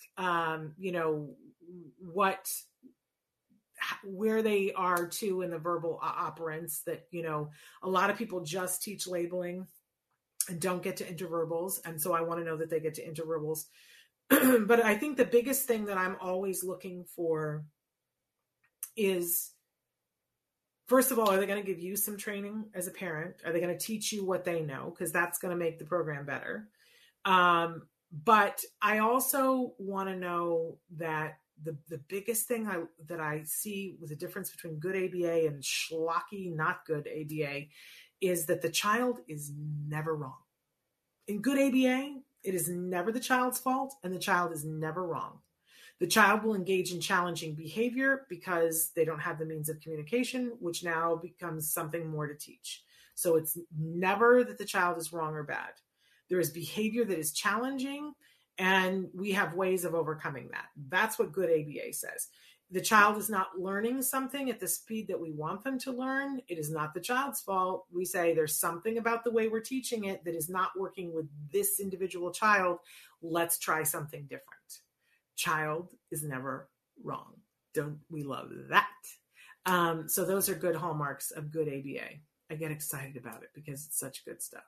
where they are too in the verbal operants, that, a lot of people just teach labeling and don't get to interverbals. And so I want to know that they get to interverbals. But I think the biggest thing that I'm always looking for is, first of all, are they going to give you some training as a parent? Are they going to teach you what they know? Because that's going to make the program better. But I also want to know that the biggest thing that I see with the difference between good ABA and schlocky, not good ABA, is that the child is never wrong. In good ABA, it is never the child's fault, and the child is never wrong. The child will engage in challenging behavior because they don't have the means of communication, which now becomes something more to teach. So it's never that the child is wrong or bad. There is behavior that is challenging, and we have ways of overcoming that. That's what good ABA says. The child is not learning something at the speed that we want them to learn. It is not the child's fault. We say there's something about the way we're teaching it that is not working with this individual child. Let's try something different. Child is never wrong. Don't we love that? So those are good hallmarks of good ABA. I get excited about it because it's such good stuff.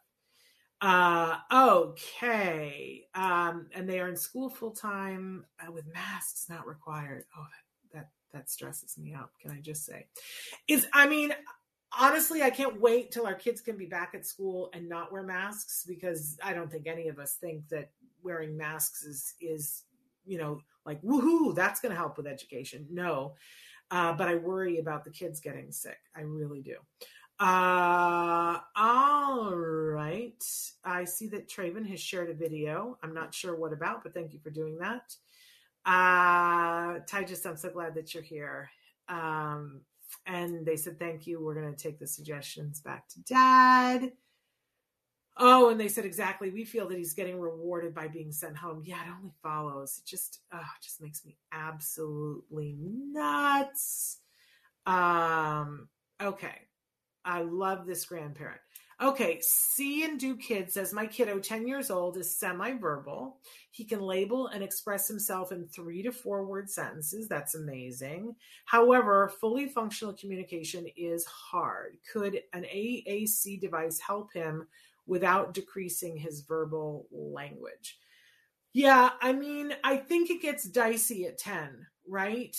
Okay. And they are in school full time with masks not required. Oh, that stresses me out. Can I just say, honestly, I can't wait till our kids can be back at school and not wear masks, because I don't think any of us think that wearing masks is, like, woohoo, that's going to help with education. No. But I worry about the kids getting sick. I really do. All right. I see that Traven has shared a video. I'm not sure what about, but thank you for doing that. Tyjus, I'm so glad that you're here. And they said, thank you. We're going to take the suggestions back to Dad. Oh, and they said, exactly. We feel that he's getting rewarded by being sent home. Yeah, it only follows. It just makes me absolutely nuts. Okay. I love this grandparent. Okay, See and Do Kid says, my kiddo, 10 years old, is semi-verbal. He can label and express himself in 3 to 4 word sentences. That's amazing. However, fully functional communication is hard. Could an AAC device help him without decreasing his verbal language? Yeah, I think it gets dicey at 10, right?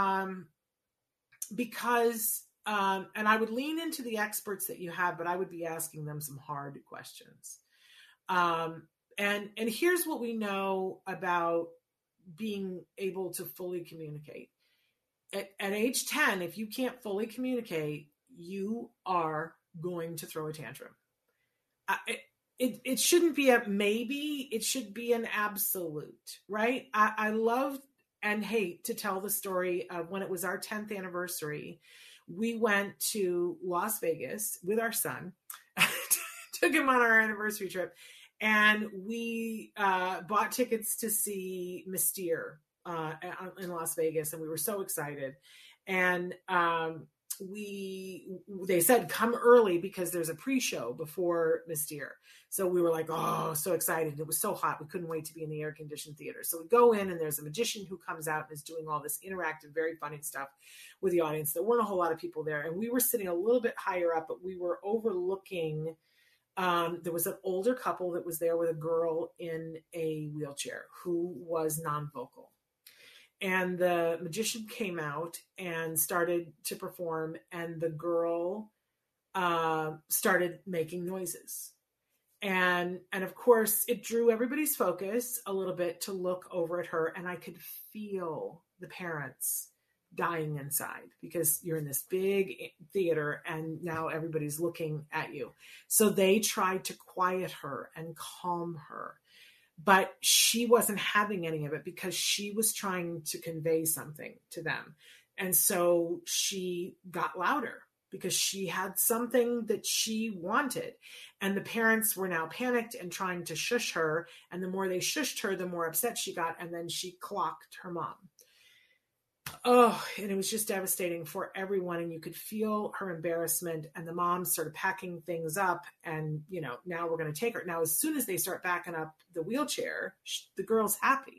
Because... and I would lean into the experts that you have, but I would be asking them some hard questions. And here's what we know about being able to fully communicate. At age 10, if you can't fully communicate, you are going to throw a tantrum. It shouldn't be a maybe, it should be an absolute, right? I love and hate to tell the story of when it was our 10th anniversary. We went to Las Vegas with our son, took him on our anniversary trip, and we bought tickets to see Mystere in Las Vegas, and we were so excited. And they said, come early because there's a pre-show before Mystere. So we were like, oh, so excited. It was so hot. We couldn't wait to be in the air-conditioned theater. So we go in, and there's a magician who comes out and is doing all this interactive, very funny stuff with the audience. There weren't a whole lot of people there. And we were sitting a little bit higher up, but we were overlooking. There was an older couple that was there with a girl in a wheelchair who was non-vocal. And the magician came out and started to perform, and the girl started making noises. And of course, it drew everybody's focus a little bit to look over at her, and I could feel the parents dying inside because you're in this big theater and now everybody's looking at you. So they tried to quiet her and calm her, but she wasn't having any of it because she was trying to convey something to them. And so she got louder because she had something that she wanted. And the parents were now panicked and trying to shush her. And the more they shushed her, the more upset she got. And then she clocked her mom. Oh, and it was just devastating for everyone. And you could feel her embarrassment, and the mom started packing things up. And, you know, now we're going to take her. Now, as soon as they start backing up the wheelchair, the girl's happy.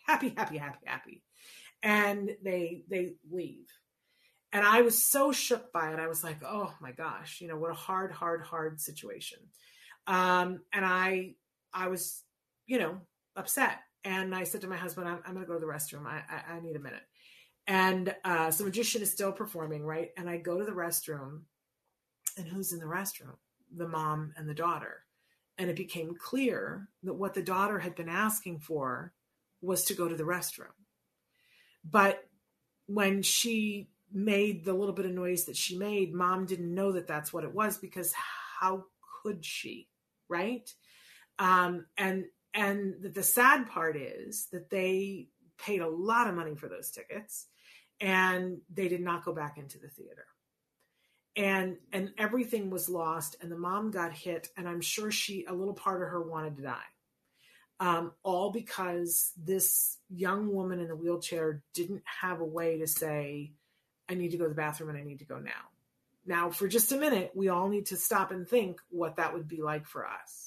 And they leave. And I was so shook by it. I was like, oh my gosh, you know, what a hard situation. And I was, you know, upset. And I said to my husband, I'm going to go to the restroom. I need a minute. And so Magician is still performing, right? And I go to the restroom, and who's in the restroom? The mom and the daughter. And it became clear that what the daughter had been asking for was to go to the restroom. But when she made the little bit of noise that she made, mom didn't know that that's what it was, because how could she, right? And the sad part is that they paid a lot of money for those tickets, and they did not go back into the theater. And everything was lost, and the mom got hit, and I'm sure a little part of her wanted to die. All because this young woman in the wheelchair didn't have a way to say, I need to go to the bathroom and I need to go now. Now, for just a minute, we all need to stop and think what that would be like for us.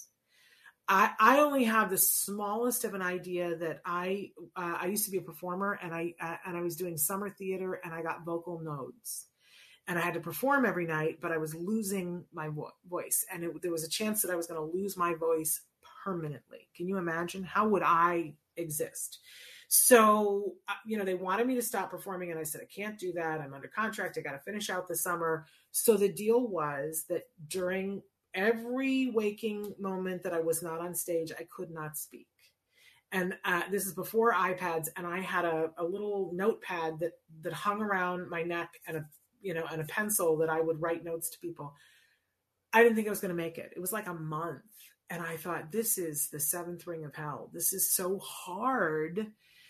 I only have the smallest of an idea that I used to be a performer, and I was doing summer theater, and I got vocal nodes, and I had to perform every night, but I was losing my voice, and there was a chance that I was going to lose my voice permanently. Can you imagine? How would I exist? So, you know, they wanted me to stop performing, and I said, I can't do that. I'm under contract. I got to finish out the summer. So the deal was that during every waking moment that I was not on stage, I could not speak. And this is before iPads, and I had a little notepad that hung around my neck, and a pencil that I would write notes to people. I didn't think I was going to make it. It was like a month. And I thought, this is the seventh ring of hell. This is so hard.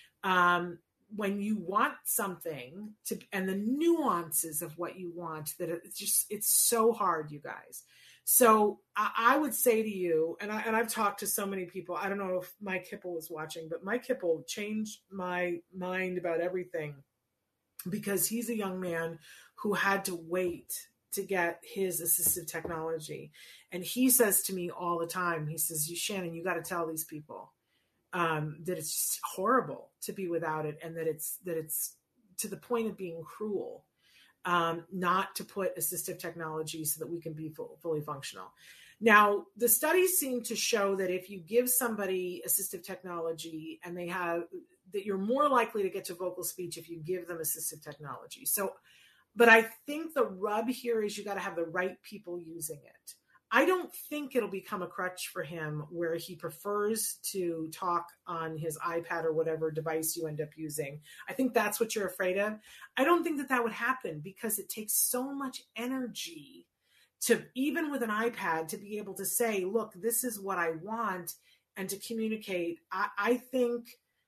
When you want something and the nuances of what you want, that it's so hard, you guys. So I would say to you, and I've talked to so many people. I don't know if Mike Hipple was watching, but Mike Hipple changed my mind about everything, because he's a young man who had to wait to get his assistive technology. And he says to me all the time, he says, Shannon, you got to tell these people that it's just horrible to be without it, and that it's to the point of being cruel. Not to put assistive technology so that we can be fully functional. Now, the studies seem to show that if you give somebody assistive technology and that you're more likely to get to vocal speech if you give them assistive technology. So, but I think the rub here is you got to have the right people using it. I don't think it'll become a crutch for him where he prefers to talk on his iPad or whatever device you end up using. I think that's what you're afraid of. I don't think that would happen, because it takes so much energy to, even with an iPad, to be able to say, look, this is what I want, and to communicate. I think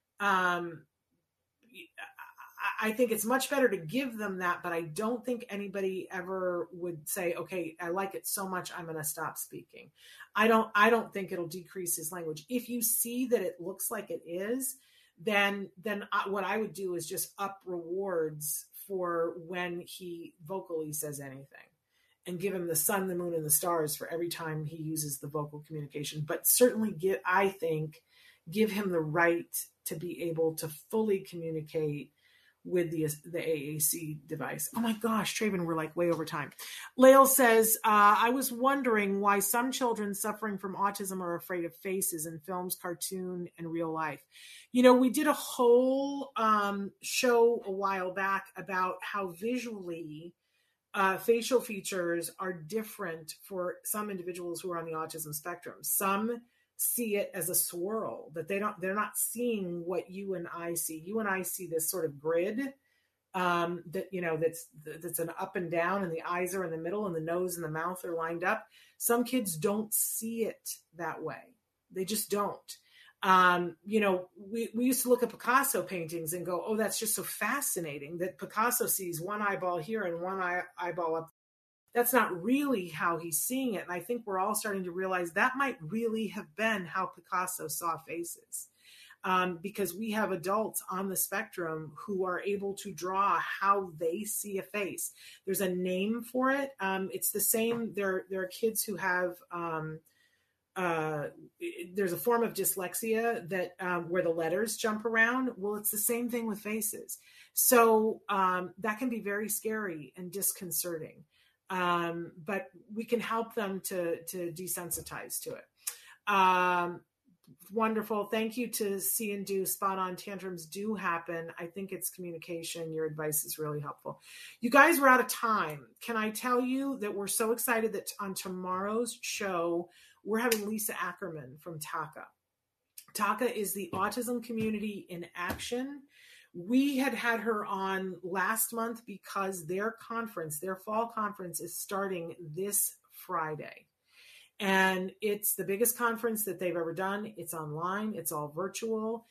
it's much better to give them that, but I don't think anybody ever would say, okay, I like it so much, I'm going to stop speaking. I don't think it'll decrease his language. If you see that it looks like it is, then what I would do is just up rewards for when he vocally says anything, and give him the sun, the moon, and the stars for every time he uses the vocal communication. But certainly give him the right to be able to fully communicate with the AAC device. Oh my gosh, Traven, we're like way over time. Lael says, I was wondering why some children suffering from autism are afraid of faces in films, cartoon, and real life. You know, we did a whole show a while back about how visually facial features are different for some individuals who are on the autism spectrum. Some see it as a swirl, that they're not seeing what you and I see. You and I see this sort of grid, that's an up and down, and the eyes are in the middle, and the nose and the mouth are lined up. Some kids don't see it that way. They just don't. We used to look at Picasso paintings and go, oh, that's just so fascinating that Picasso sees one eyeball here and one eyeball up. That's not really how he's seeing it. And I think we're all starting to realize that might really have been how Picasso saw faces. Because we have adults on the spectrum who are able to draw how they see a face. There's a name for it. It's the same. There are kids who have, there's a form of dyslexia that where the letters jump around. Well, it's the same thing with faces. So that can be very scary and disconcerting. But we can help them to desensitize to it. Wonderful. Thank you to See and Do. Spot on. Tantrums do happen. I think it's communication. Your advice is really helpful. You guys, we're out of time. Can I tell you that we're so excited that on tomorrow's show, we're having Lisa Ackerman from TACA. TACA is the Autism Community in Action. We had her on last month because their fall conference is starting this Friday. And it's the biggest conference that they've ever done. It's online. It's all virtual.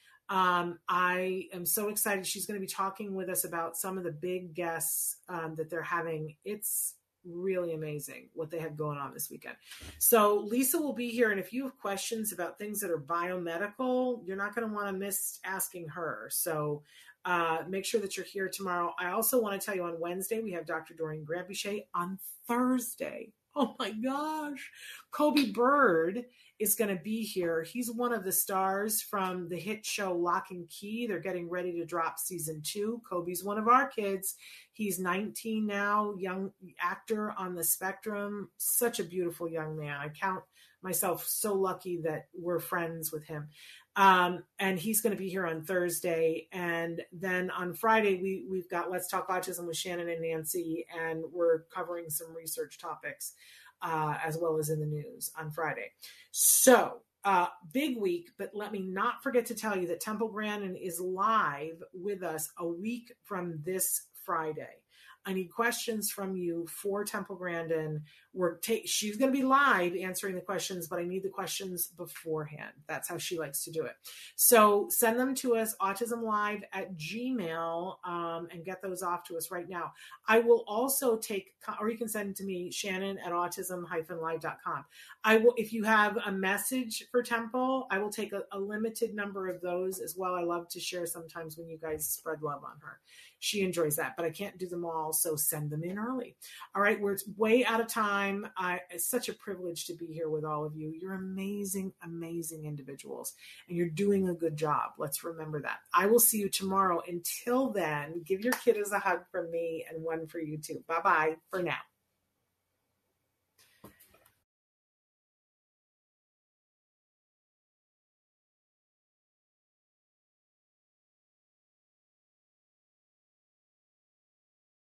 I am so excited. She's going to be talking with us about some of the big guests that they're having. It's really amazing what they have going on this weekend. So Lisa will be here. And if you have questions about things that are biomedical, you're not going to want to miss asking her. So make sure that you're here tomorrow. I also want to tell you on Wednesday, we have Dr. Doreen Granpeesheh. On Thursday, oh my gosh, Kobe Bird is going to be here. He's one of the stars from the hit show Lock and Key. They're getting ready to drop season 2. Kobe's one of our kids. He's 19 now, young actor on the spectrum. Such a beautiful young man. I count myself so lucky that we're friends with him. And he's going to be here on Thursday. And then on Friday, we've got Let's Talk Autism with Shannon and Nancy, and we're covering some research topics as well as in the news on Friday. So big week, but let me not forget to tell you that Temple Grandin is live with us a week from this Friday. I need questions from you for Temple Grandin. She's going to be live answering the questions, but I need the questions beforehand. That's how she likes to do it. So send them to us, autismlive@gmail, and get those off to us right now. I will also or you can send it to me, Shannon@autism-live.com. If you have a message for Temple, I will take a limited number of those as well. I love to share sometimes when you guys spread love on her. She enjoys that, but I can't do them all, so send them in early. All right, we're way out of time. It's such a privilege to be here with all of you. You're amazing, amazing individuals, and you're doing a good job. Let's remember that. I will see you tomorrow. Until then, give your kiddos a hug from me and one for you too. Bye-bye for now.